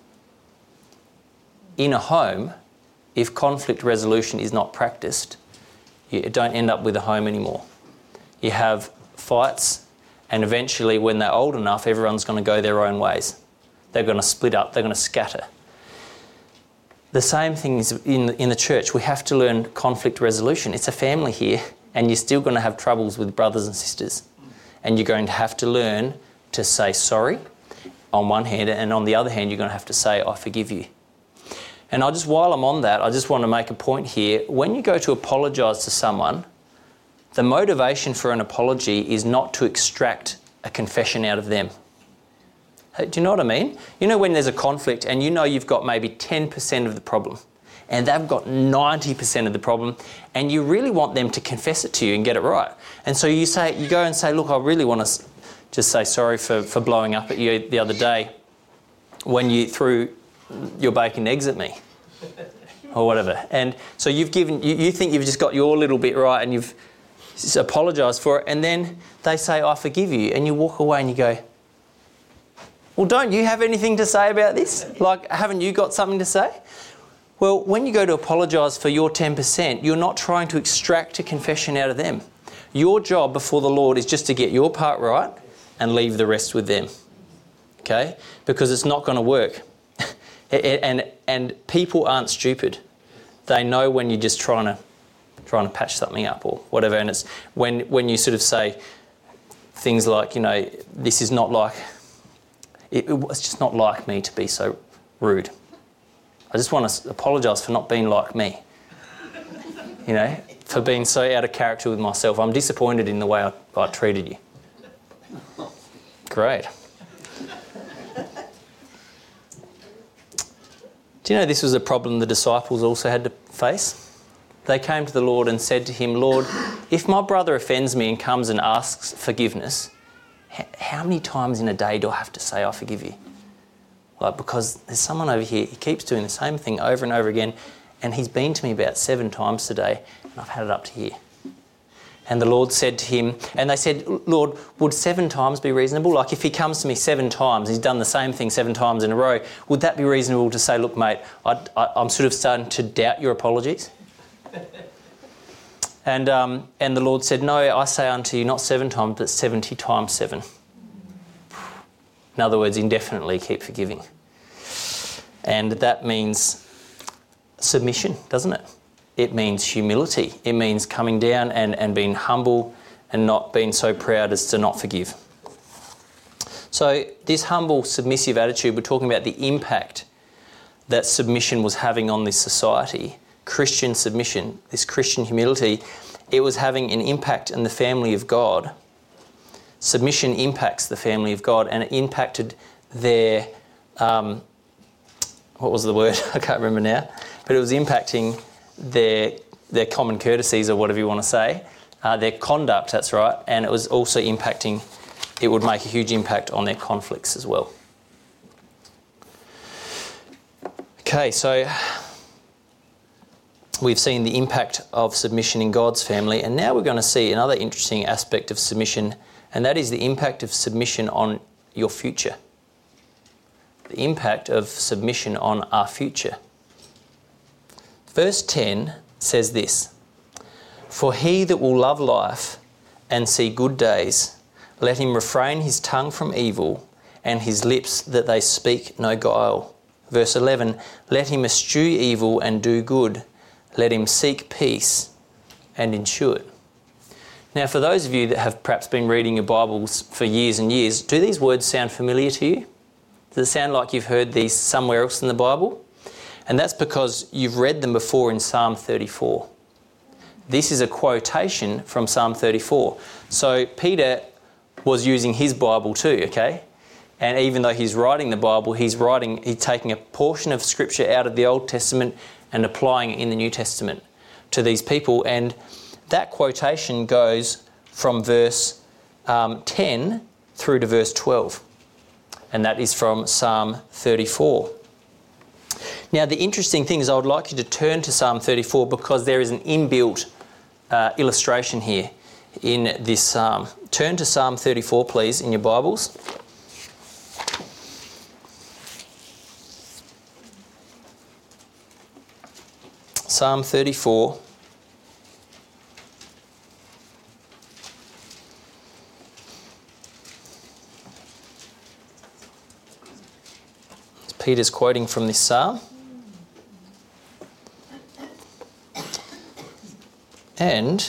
[SPEAKER 1] In a home, if conflict resolution is not practiced, you don't end up with a home anymore. You have fights, and eventually when they're old enough, everyone's going to go their own ways. They're going to split up, they're going to scatter. The same thing is in the church. We have to learn conflict resolution. It's a family here, and you're still going to have troubles with brothers and sisters. And you're going to have to learn to say sorry on one hand, and on the other hand, you're going to have to say, I forgive you. And while I'm on that, I just want to make a point here. When you go to apologise to someone, the motivation for an apology is not to extract a confession out of them. Do you know what I mean? You know when there's a conflict and you know you've got maybe 10% of the problem and they've got 90% of the problem, and you really want them to confess it to you and get it right. And so you go and say, look, I really want to just say sorry for blowing up at you the other day when you threw your bacon eggs at me or whatever. And so you think you've just got your little bit right and you've apologised for it, and then they say, I forgive you, and you walk away and you go, well, don't you have anything to say about this? Like, haven't you got something to say? Well, when you go to apologise for your 10%, you're not trying to extract a confession out of them. Your job before the Lord is just to get your part right and leave the rest with them. Okay? Because it's not going to work. And people aren't stupid. They know when you're just trying to patch something up or whatever. And it's when you sort of say things like, this is not like, it's just not like me to be so rude. I just want to apologise for not being like me. For being so out of character with myself. I'm disappointed in the way I treated you. Great. Do you know this was a problem the disciples also had to face? They came to the Lord and said to him, Lord, if my brother offends me and comes and asks forgiveness, how many times in a day do I have to say I forgive you? Because there's someone over here, he keeps doing the same thing over and over again, and he's been to me about 7 times today, and I've had it up to here. And the Lord said to him, and they said, Lord, would 7 times be reasonable? Like if he comes to me 7 times, he's done the same thing 7 times in a row, would that be reasonable to say, look, mate, I'm sort of starting to doubt your apologies? And the Lord said, no, I say unto you, not 7 times, but 70 times 7. In other words, indefinitely keep forgiving. And that means submission, doesn't it? It means humility. It means coming down and being humble and not being so proud as to not forgive. So this humble, submissive attitude, we're talking about the impact that submission was having on this society. Christian submission, this Christian humility, it was having an impact in the family of God. Submission impacts the family of God, and it impacted their, what was the word? I can't remember now. But it was impacting their common courtesies, or whatever you want to say, their conduct, that's right, and it was also impacting, it would make a huge impact on their conflicts as well. Okay, so we've seen the impact of submission in God's family, and now we're going to see another interesting aspect of submission, and that is the impact of submission on your future. The impact of submission on our future. Verse 10 says this, "For he that will love life and see good days, let him refrain his tongue from evil and his lips that they speak no guile." Verse 11, "Let him eschew evil and do good. Let him seek peace and ensue it." Now, for those of you that have perhaps been reading your Bibles for years and years, do these words sound familiar to you? Does it sound like you've heard these somewhere else in the Bible? And that's because you've read them before in Psalm 34. This is a quotation from Psalm 34. So Peter was using his Bible too, okay? And even though he's writing the Bible, he's taking a portion of Scripture out of the Old Testament and applying it in the New Testament to these people. And that quotation goes from verse 10 through to verse 12. And that is from Psalm 34. Now, the interesting thing is I would like you to turn to Psalm 34 because there is an inbuilt illustration here in this psalm. Turn to Psalm 34, please, in your Bibles. Psalm 34. Peter's quoting from this psalm. And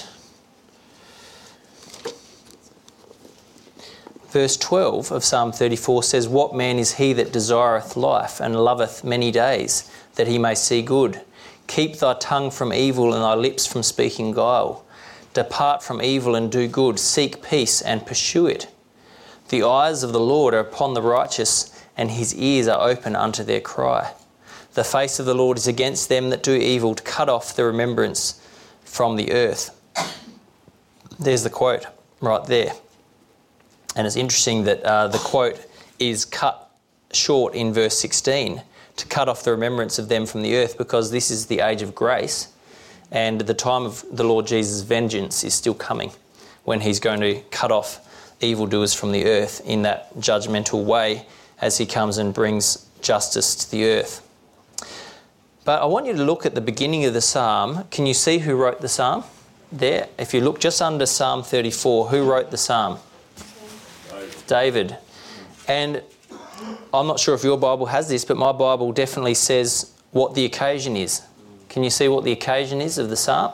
[SPEAKER 1] verse 12 of Psalm 34 says, "What man is he that desireth life and loveth many days, that he may see good? Keep thy tongue from evil and thy lips from speaking guile. Depart from evil and do good. Seek peace and pursue it. The eyes of the Lord are upon the righteous, and his ears are open unto their cry. The face of the Lord is against them that do evil, to cut off the remembrance from the earth." There's the quote right there. And it's interesting that the quote is cut short in verse 16, to cut off the remembrance of them from the earth, because this is the age of grace and the time of the Lord Jesus' vengeance is still coming, when he's going to cut off evildoers from the earth in that judgmental way as he comes and brings justice to the earth. But I want you to look at the beginning of the psalm. Can you see who wrote the psalm? There, if you look just under Psalm 34, who wrote the psalm? David. And I'm not sure if your Bible has this, but my Bible definitely says what the occasion is. Can you see what the occasion is of the psalm?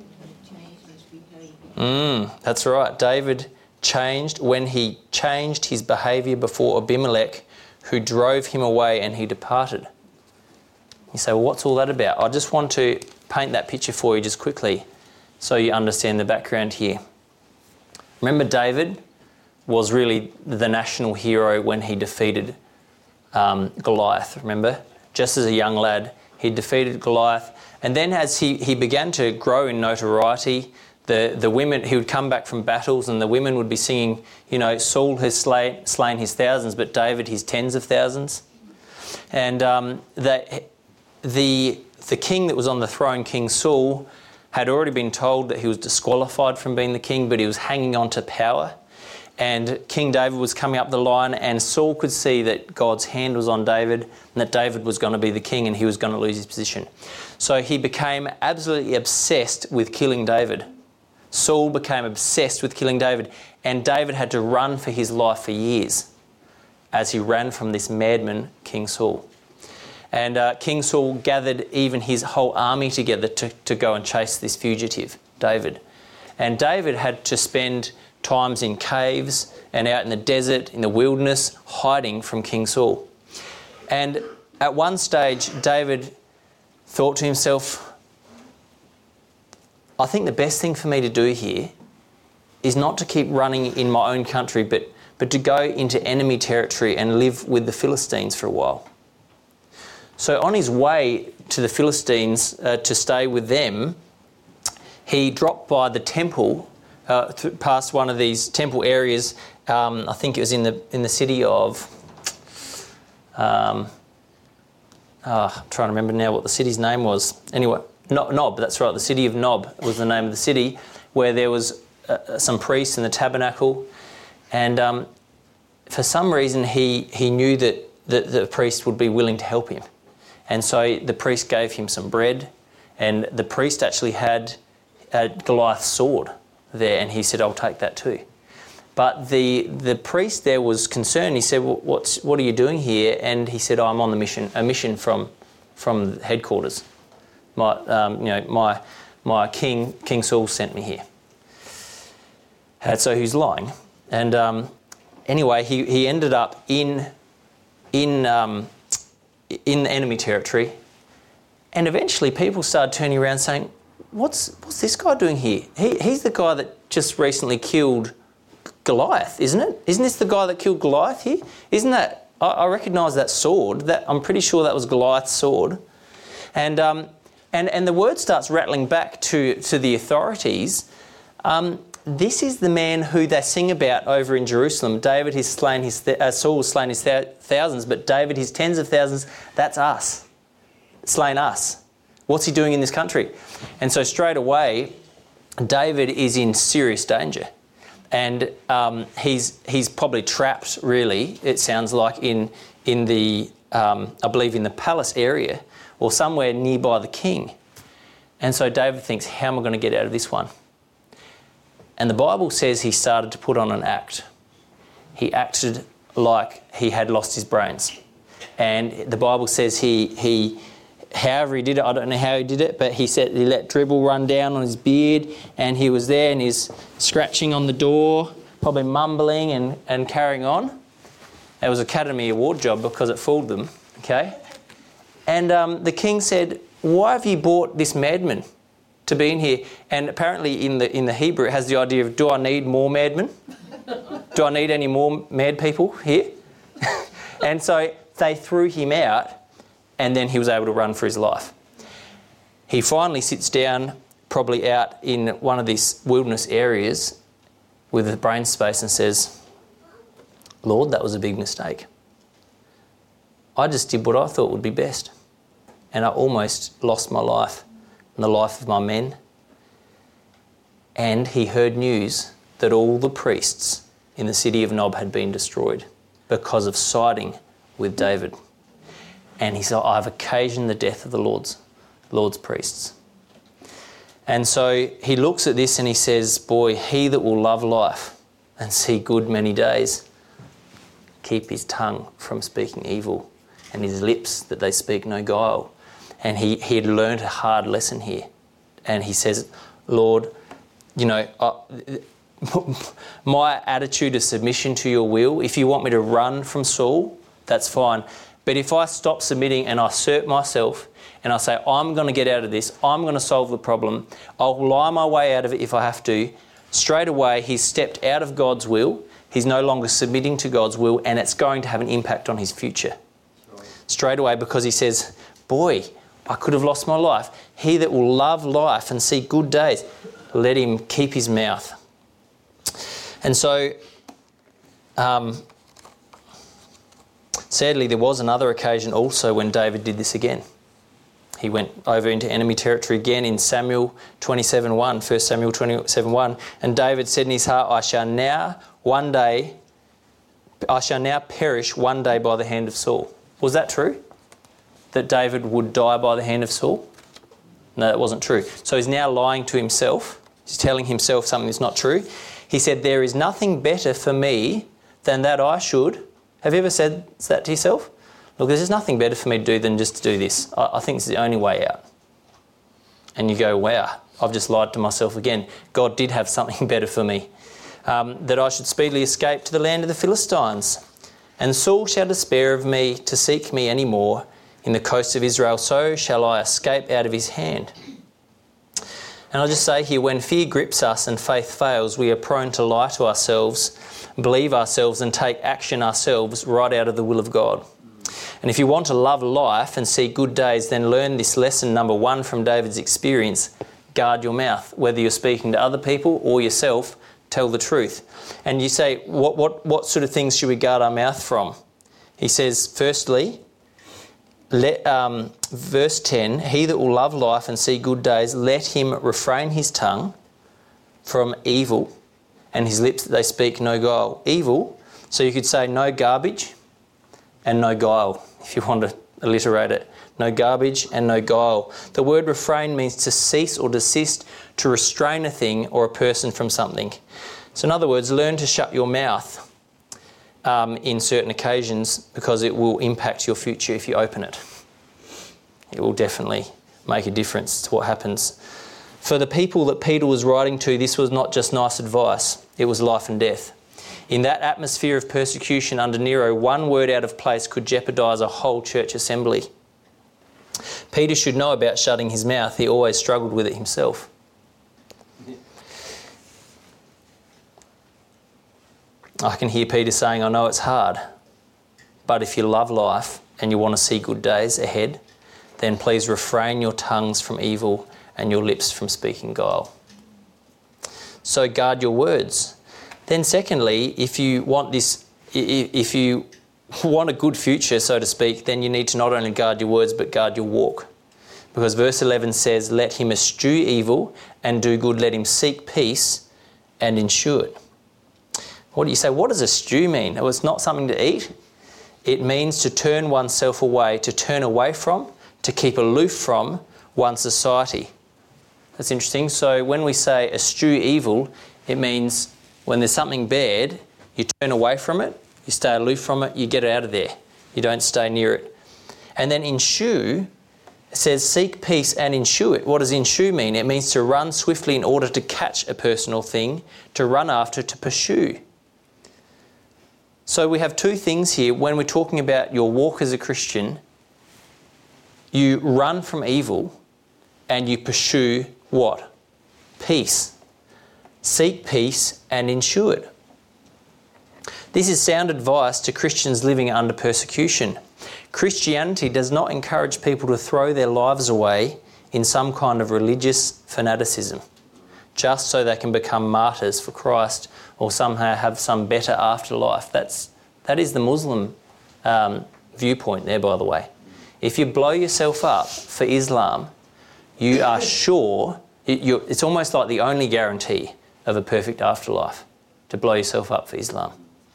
[SPEAKER 1] That's right. David changed when he changed his behaviour before Abimelech, who drove him away, and he departed. You say, well, what's all that about? I just want to paint that picture for you just quickly so you understand the background here. Remember, David was really the national hero when he defeated Goliath, remember? Just as a young lad, he defeated Goliath. And then as he began to grow in notoriety, the women, he would come back from battles and the women would be singing, you know, Saul has slain his thousands, but David his tens of thousands. And the king that was on the throne, King Saul, had already been told that he was disqualified from being the king, but he was hanging on to power. And King David was coming up the line, and Saul could see that God's hand was on David and that David was going to be the king and he was going to lose his position. So he became absolutely obsessed with killing David. Saul became obsessed with killing David, and David had to run for his life for years as he ran from this madman, King Saul. And King Saul gathered even his whole army together to go and chase this fugitive, David. And David had to spend times in caves and out in the desert, in the wilderness, hiding from King Saul. And at one stage, David thought to himself, I think the best thing for me to do here is not to keep running in my own country, but to go into enemy territory and live with the Philistines for a while. So on his way to the Philistines to stay with them, he dropped by the temple, past one of these temple areas. I think it was in the city of I'm trying to remember now what the city's name was. Anyway, Nob, that's right, the city of Nob was the name of the city, where there was some priests in the tabernacle. And for some reason, he knew that the priest would be willing to help him. And so the priest gave him some bread, and the priest actually had Goliath's sword there, and he said, I'll take that too. But the priest there was concerned. He said, well, what are you doing here? And he said, I'm on a mission from headquarters. My King Saul sent me here. And so he's lying. And anyway, he ended up in enemy territory, and eventually people started turning around saying, what's this guy doing here? He's the guy that just recently killed Goliath, isn't it? Isn't this the guy that killed Goliath here? Isn't that, I recognise that sword, I'm pretty sure that was Goliath's sword. And the word starts rattling back to the authorities. This is the man who they sing about over in Jerusalem. David has slain Saul has slain his thousands, but David his tens of thousands. That's us, slain us. What's he doing in this country? And so straight away, David is in serious danger, and he's probably trapped. Really, it sounds like in the I believe in the palace area or somewhere nearby the king. And so David thinks, how am I going to get out of this one? And the Bible says he started to put on an act. He acted like he had lost his brains. And the Bible says he however he did it, I don't know how he did it, but he said he let dribble run down on his beard, and he was there and he's scratching on the door, probably mumbling and carrying on. It was an Academy Award job because it fooled them, okay? And the king said, why have you brought this madman to be in here? And apparently in the Hebrew it has the idea of, do I need more madmen? Do I need any more mad people here? And so they threw him out, and then he was able to run for his life. He finally sits down, probably out in one of these wilderness areas with a brain space, and says, Lord, that was a big mistake. I just did what I thought would be best, and I almost lost my life and the life of my men. And he heard news that all the priests in the city of Nob had been destroyed because of siding with David. And he said, I've occasioned the death of the Lord's priests. And so he looks at this and he says, boy, he that will love life and see good many days, keep his tongue from speaking evil and his lips that they speak no guile. And he had learned a hard lesson here. And he says, Lord, my attitude of submission to your will, if you want me to run from Saul, that's fine. But if I stop submitting and I assert myself and I say, I'm going to get out of this, I'm going to solve the problem, I'll lie my way out of it if I have to, straight away he's stepped out of God's will, he's no longer submitting to God's will, and it's going to have an impact on his future. Straight away, because he says, boy, I could have lost my life. He that will love life and see good days, let him keep his mouth. And so, sadly, there was another occasion also when David did this again. He went over into enemy territory again in Samuel 27:1, 1 Samuel 27:1. And David said in his heart, I shall now perish one day by the hand of Saul. Was that true? That David would die by the hand of Saul? No, that wasn't true. So he's now lying to himself. He's telling himself something that's not true. He said, there is nothing better for me than that I should. Have you ever said that to yourself? Look, there's nothing better for me to do than just to do this. I think it's the only way out. And you go, wow, I've just lied to myself again. God did have something better for me. That I should speedily escape to the land of the Philistines. And Saul shall despair of me to seek me any more in the coast of Israel. So shall I escape out of his hand. And I'll just say here, when fear grips us and faith fails, we are prone to lie to ourselves, believe ourselves and take action ourselves right out of the will of God. And if you want to love life and see good days, then learn this lesson number 1 from David's experience. Guard your mouth. Whether you're speaking to other people or yourself, tell the truth. And you say, what sort of things should we guard our mouth from? He says, firstly, Verse 10, he that will love life and see good days, let him refrain his tongue from evil and his lips that they speak no guile. Evil, so you could say no garbage and no guile, if you want to alliterate it. No garbage and no guile. The word refrain means to cease or desist, to restrain a thing or a person from something. So in other words, learn to shut your mouth in certain occasions, because it will impact your future if you open it. It will definitely make a difference to what happens. For the people that Peter was writing to, this was not just nice advice, it was life and death. In that atmosphere of persecution under Nero, one word out of place could jeopardise a whole church assembly. Peter should know about shutting his mouth. He always struggled with it himself. I can hear Peter saying, I know it's hard, but if you love life and you want to see good days ahead, then please refrain your tongues from evil and your lips from speaking guile. So guard your words. Then secondly, if you want a good future, so to speak, then you need to not only guard your words, but guard your walk. Because verse 11 says, let him eschew evil and do good, let him seek peace and ensue it. What do you say? What does eschew mean? Well, it's not something to eat. It means to turn oneself away, to turn away from, to keep aloof from one's society. That's interesting. So when we say eschew evil, it means when there's something bad, you turn away from it, you stay aloof from it, you get it out of there. You don't stay near it. And then ensue, it says seek peace and ensue it. What does ensue mean? It means to run swiftly in order to catch a person or thing, to run after, to pursue. So we have two things here. When we're talking about your walk as a Christian, you run from evil and you pursue what? Peace. Seek peace and ensue it. This is sound advice to Christians living under persecution. Christianity does not encourage people to throw their lives away in some kind of religious fanaticism, just so they can become martyrs for Christ or somehow have some better afterlife. That is the Muslim viewpoint there, by the way. If you blow yourself up for Islam, you are sure, it's almost like the only guarantee of a perfect afterlife, to blow yourself up for Islam.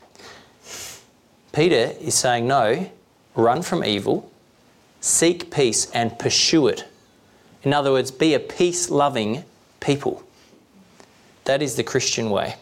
[SPEAKER 1] Peter is saying, no, run from evil, seek peace and pursue it. In other words, be a peace-loving people. That is the Christian way.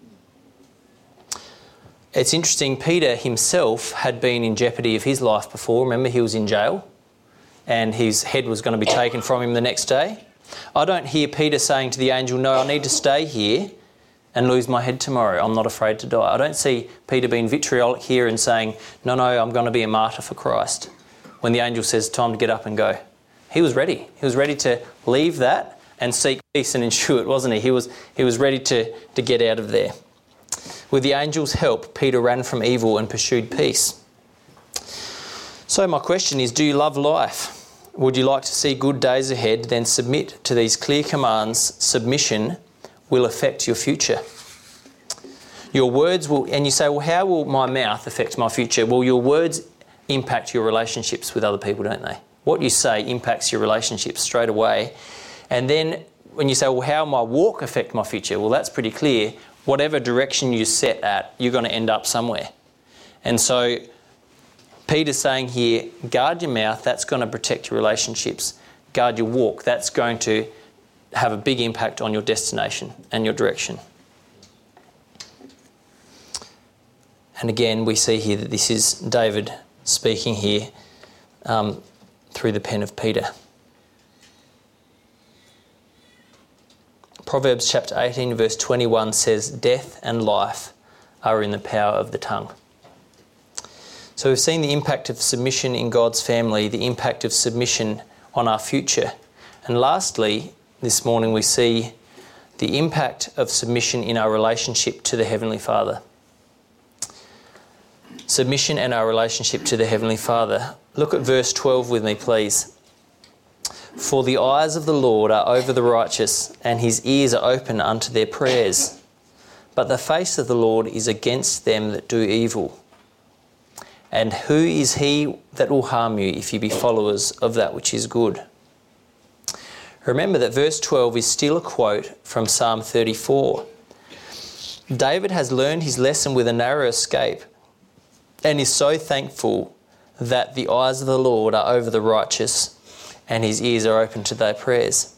[SPEAKER 1] It's interesting, Peter himself had been in jeopardy of his life before. Remember, he was in jail and his head was going to be taken from him the next day. I don't hear Peter saying to the angel, no, I need to stay here and lose my head tomorrow. I'm not afraid to die. I don't see Peter being vitriolic here and saying, no, I'm going to be a martyr for Christ. When the angel says, time to get up and go. He was ready. He was ready to leave that and seek peace and ensue it, wasn't he? He was ready to get out of there. With the angel's help, Peter ran from evil and pursued peace. So my question is, do you love life? Would you like to see good days ahead? Then submit to these clear commands. Submission will affect your future. Your words will, and you say, well, how will my mouth affect my future? Well, your words impact your relationships with other people, don't they? What you say impacts your relationships straight away. And then when you say, well, how will my walk affect my future? Well, that's pretty clear. Whatever direction you set at, you're going to end up somewhere. And so Peter's saying here, guard your mouth, that's going to protect your relationships. Guard your walk, that's going to have a big impact on your destination and your direction. And again, we see here that this is David speaking here through the pen of Peter. Proverbs chapter 18 verse 21 says, death and life are in the power of the tongue. So we've seen the impact of submission in God's family, the impact of submission on our future. And lastly, this morning we see the impact of submission in our relationship to the Heavenly Father. Submission and our relationship to the Heavenly Father. Look at verse 12 with me, please. For the eyes of the Lord are over the righteous, and his ears are open unto their prayers. But the face of the Lord is against them that do evil. And who is he that will harm you if you be followers of that which is good? Remember that verse 12 is still a quote from Psalm 34. David has learned his lesson with a narrow escape and is so thankful that the eyes of the Lord are over the righteous and his ears are open to their prayers.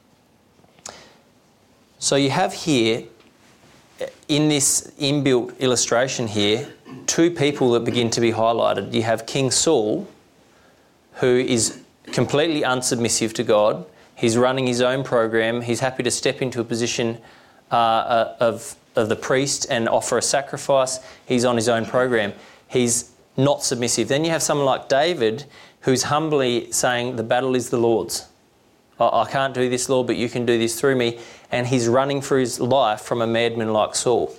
[SPEAKER 1] So you have here, in this inbuilt illustration here, two people that begin to be highlighted. You have King Saul, who is completely unsubmissive to God. He's running his own program. He's happy to step into a position of the priest and offer a sacrifice. He's on his own program. He's not submissive. Then you have someone like David, who's humbly saying, the battle is the Lord's. I can't do this, Lord, but you can do this through me. And he's running for his life from a madman like Saul.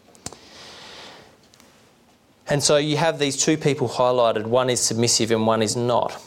[SPEAKER 1] And so you have these two people highlighted. One is submissive and one is not.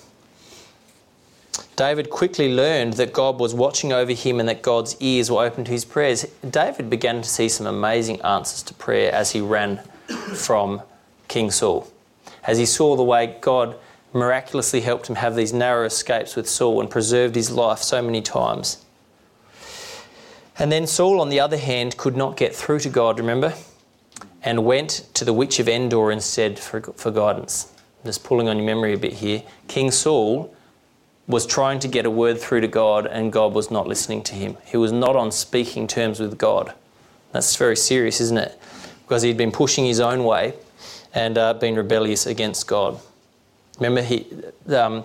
[SPEAKER 1] David quickly learned that God was watching over him and that God's ears were open to his prayers. David began to see some amazing answers to prayer as he ran from King Saul. As he saw the way God miraculously helped him have these narrow escapes with Saul and preserved his life so many times. And then Saul, on the other hand, could not get through to God, remember? And went to the witch of Endor instead for guidance. Just pulling on your memory a bit here. King Saul was trying to get a word through to God and God was not listening to him. He was not on speaking terms with God. That's very serious, isn't it? Because he'd been pushing his own way and been rebellious against God. Remember, the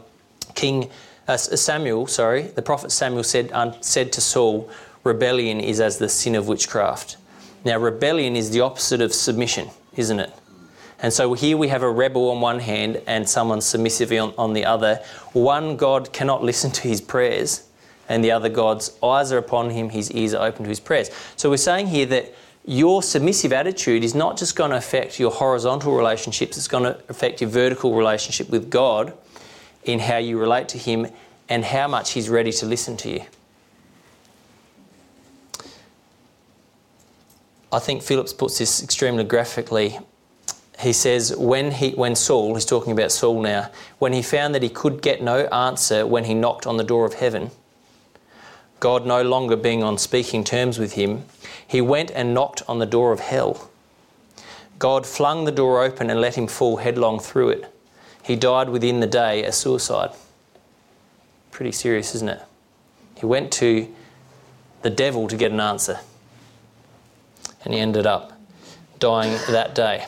[SPEAKER 1] prophet Samuel said to Saul, rebellion is as the sin of witchcraft. Now, rebellion is the opposite of submission, isn't it? And so here we have a rebel on one hand and someone submissive on the other. One, God cannot listen to his prayers, and the other, God's eyes are upon him, his ears are open to his prayers. So we're saying here that your submissive attitude is not just going to affect your horizontal relationships, it's going to affect your vertical relationship with God in how you relate to him and how much he's ready to listen to you. I think Phillips puts this extremely graphically. He says when Saul, he's talking about Saul now, when he found that he could get no answer when he knocked on the door of heaven, God no longer being on speaking terms with him, he went and knocked on the door of hell. God flung the door open and let him fall headlong through it. He died within the day, a suicide. Pretty serious, isn't it? He went to the devil to get an answer. And he ended up dying that day.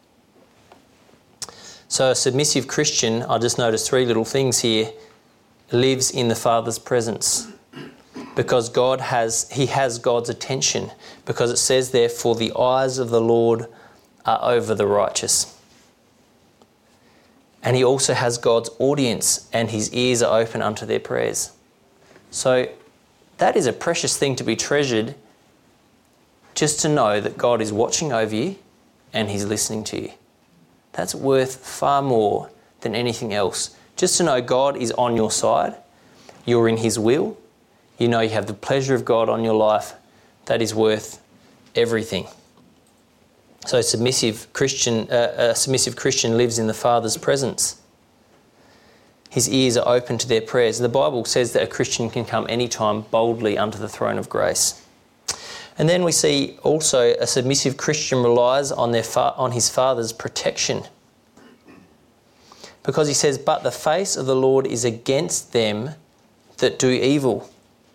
[SPEAKER 1] So a submissive Christian, I just noticed three little things here, lives in the Father's presence. Because he has God's attention. Because it says there, for the eyes of the Lord are over the righteous. And he also has God's audience and his ears are open unto their prayers. So that is a precious thing to be treasured, just to know that God is watching over you and he's listening to you. That's worth far more than anything else. Just to know God is on your side, you're in his will, you know you have the pleasure of God on your life, that is worth everything. So a submissive Christian lives in the Father's presence. His ears are open to their prayers. The Bible says that a Christian can come anytime boldly unto the throne of grace. And then we see also a submissive Christian relies on his Father's protection. Because he says, but the face of the Lord is against them that do evil.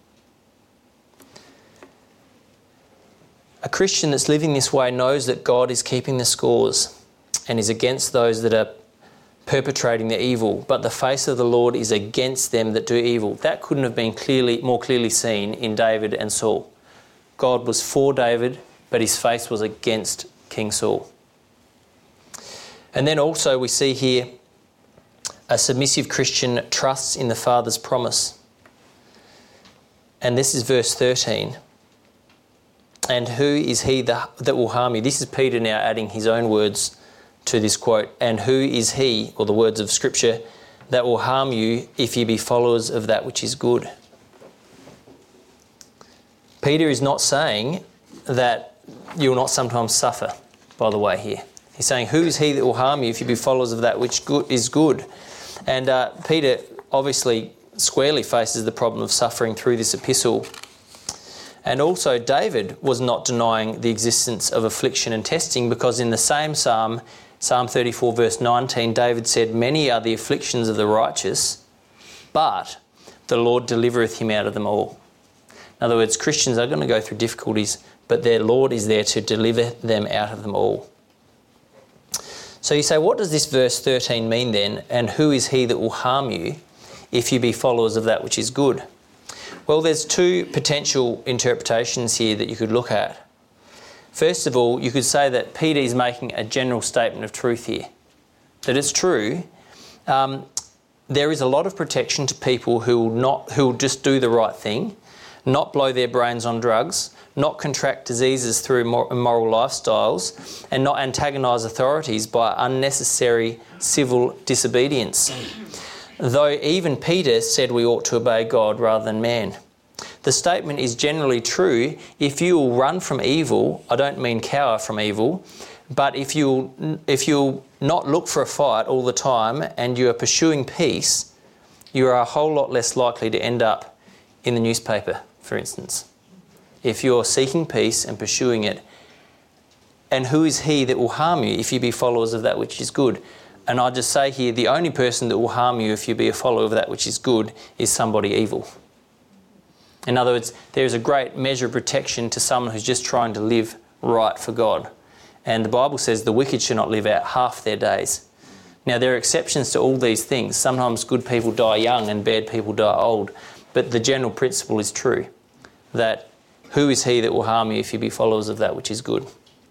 [SPEAKER 1] A Christian that's living this way knows that God is keeping the scores and is against those that are perpetrating the evil. But the face of the Lord is against them that do evil. That couldn't have been more clearly seen in David and Saul. God was for David, but his face was against King Saul. And then also we see here a submissive Christian trusts in the Father's promise. And this is verse 13. And who is he that will harm you? This is Peter now adding his own words to this quote. And who is he, or the words of Scripture, that will harm you if you be followers of that which is good? Peter is not saying that you will not sometimes suffer, by the way, here. He's saying, who is he that will harm you if you be followers of that which is good? And Peter obviously squarely faces the problem of suffering through this epistle. And also David was not denying the existence of affliction and testing, because in the same Psalm 34 verse 19, David said, many are the afflictions of the righteous, but the Lord delivereth him out of them all. In other words, Christians are going to go through difficulties, but their Lord is there to deliver them out of them all. So you say, what does this verse 13 mean then? And who is he that will harm you if you be followers of that which is good? Well, there's two potential interpretations here that you could look at. First of all, you could say that Peter is making a general statement of truth here. That it's true. There is a lot of protection to people who will just do the right thing, not blow their brains on drugs, not contract diseases through immoral lifestyles, and not antagonise authorities by unnecessary civil disobedience. Though even Peter said we ought to obey God rather than man. The statement is generally true. If you will run from evil, I don't mean cower from evil, but if you'll not look for a fight all the time and you are pursuing peace, you are a whole lot less likely to end up in the newspaper, for instance. If you're seeking peace and pursuing it, and who is he that will harm you if you be followers of that which is good? And I just say here, the only person that will harm you if you be a follower of that which is good is somebody evil. In other words, there is a great measure of protection to someone who's just trying to live right for God. And the Bible says the wicked shall not live out half their days. Now, there are exceptions to all these things. Sometimes good people die young and bad people die old. But the general principle is true, that who is he that will harm you if you be followers of that which is good?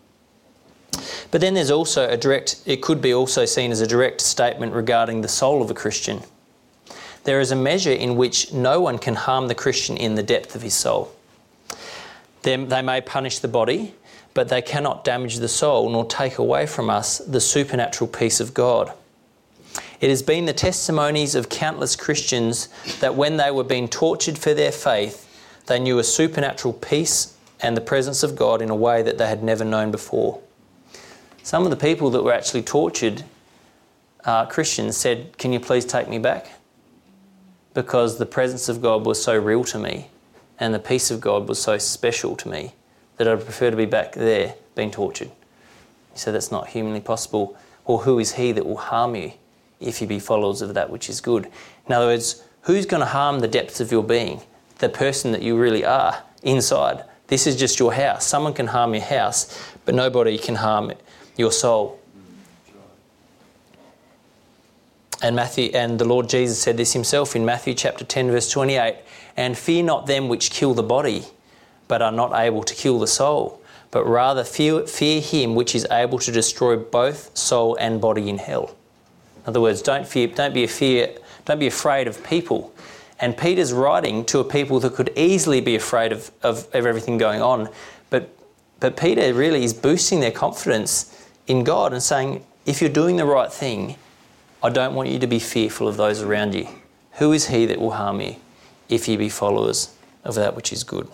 [SPEAKER 1] But then there's also it could be also seen as a direct statement regarding the soul of a Christian. There is a measure in which no one can harm the Christian in the depth of his soul. They may punish the body, but they cannot damage the soul nor take away from us the supernatural peace of God. It has been the testimonies of countless Christians that when they were being tortured for their faith, they knew a supernatural peace and the presence of God in a way that they had never known before. Some of the people that were actually tortured, Christians, said, "Can you please take me back? Because the presence of God was so real to me and the peace of God was so special to me that I'd prefer to be back there being tortured." He said, "That's not humanly possible." Or who is he that will harm you if you be followers of that which is good? In other words, who's going to harm the depths of your being? The person that you really are inside. This is just your house. Someone can harm your house, but nobody can harm your soul. And the Lord Jesus said this himself in Matthew chapter 10 verse 28, "And fear not them which kill the body, but are not able to kill the soul, but rather fear him which is able to destroy both soul and body in hell." In other words, don't be afraid of people. And Peter's writing to a people that could easily be afraid of everything going on. But Peter really is boosting their confidence in God and saying, if you're doing the right thing, I don't want you to be fearful of those around you. Who is he that will harm you if you be followers of that which is good?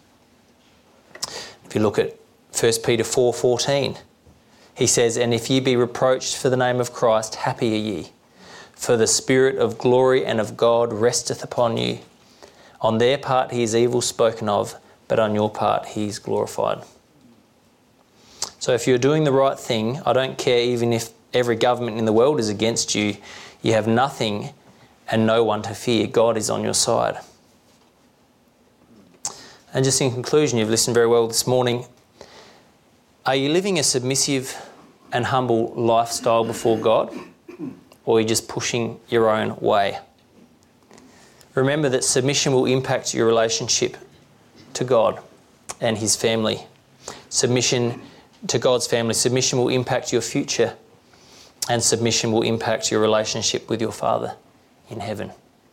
[SPEAKER 1] If you look at 1 Peter 4:14, he says, "And if ye be reproached for the name of Christ, happy are ye. For the Spirit of glory and of God resteth upon you. On their part he is evil spoken of, but on your part he is glorified." So if you're doing the right thing, I don't care even if every government in the world is against you, you have nothing and no one to fear. God is on your side. And just in conclusion, you've listened very well this morning. Are you living a submissive and humble lifestyle before God? Or are you just pushing your own way? Remember that submission will impact your relationship to God and his family. Submission to God's family. Submission will impact your future, and submission will impact your relationship with your Father in heaven.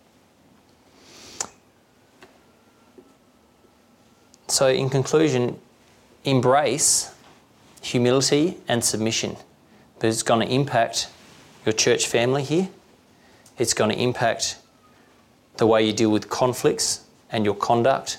[SPEAKER 1] So in conclusion, embrace humility and submission, because it's going to impact your church family here. It's going to impact the way you deal with conflicts and your conduct.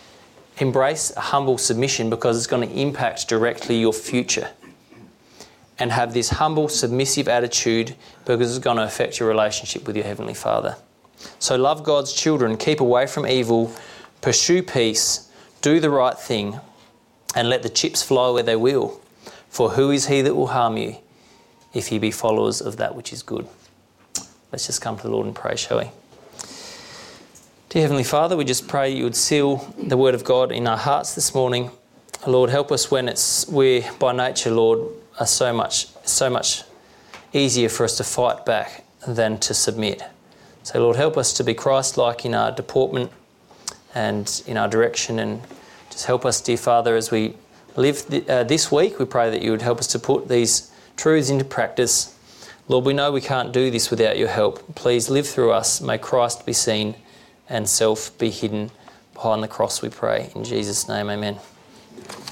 [SPEAKER 1] Embrace a humble submission because it's going to impact directly your future. and have this humble, submissive attitude, because it's going to affect your relationship with your Heavenly Father. So love God's children, keep away from evil, pursue peace, do the right thing, and let the chips fly where they will. For who is he that will harm you if ye be followers of that which is good? Let's just come to the Lord and pray, shall we? Dear Heavenly Father, we just pray you would seal the word of God in our hearts this morning. Lord, help us when we're by nature, Lord, are so much easier for us to fight back than to submit. So Lord, help us to be Christ-like in our deportment and in our direction, and just help us, dear Father, as we live this week. We pray that you would help us to put these truths into practice. Lord, we know we can't do this without your help. Please live through us. May Christ be seen and self be hidden behind the cross, we pray. In Jesus' name, amen.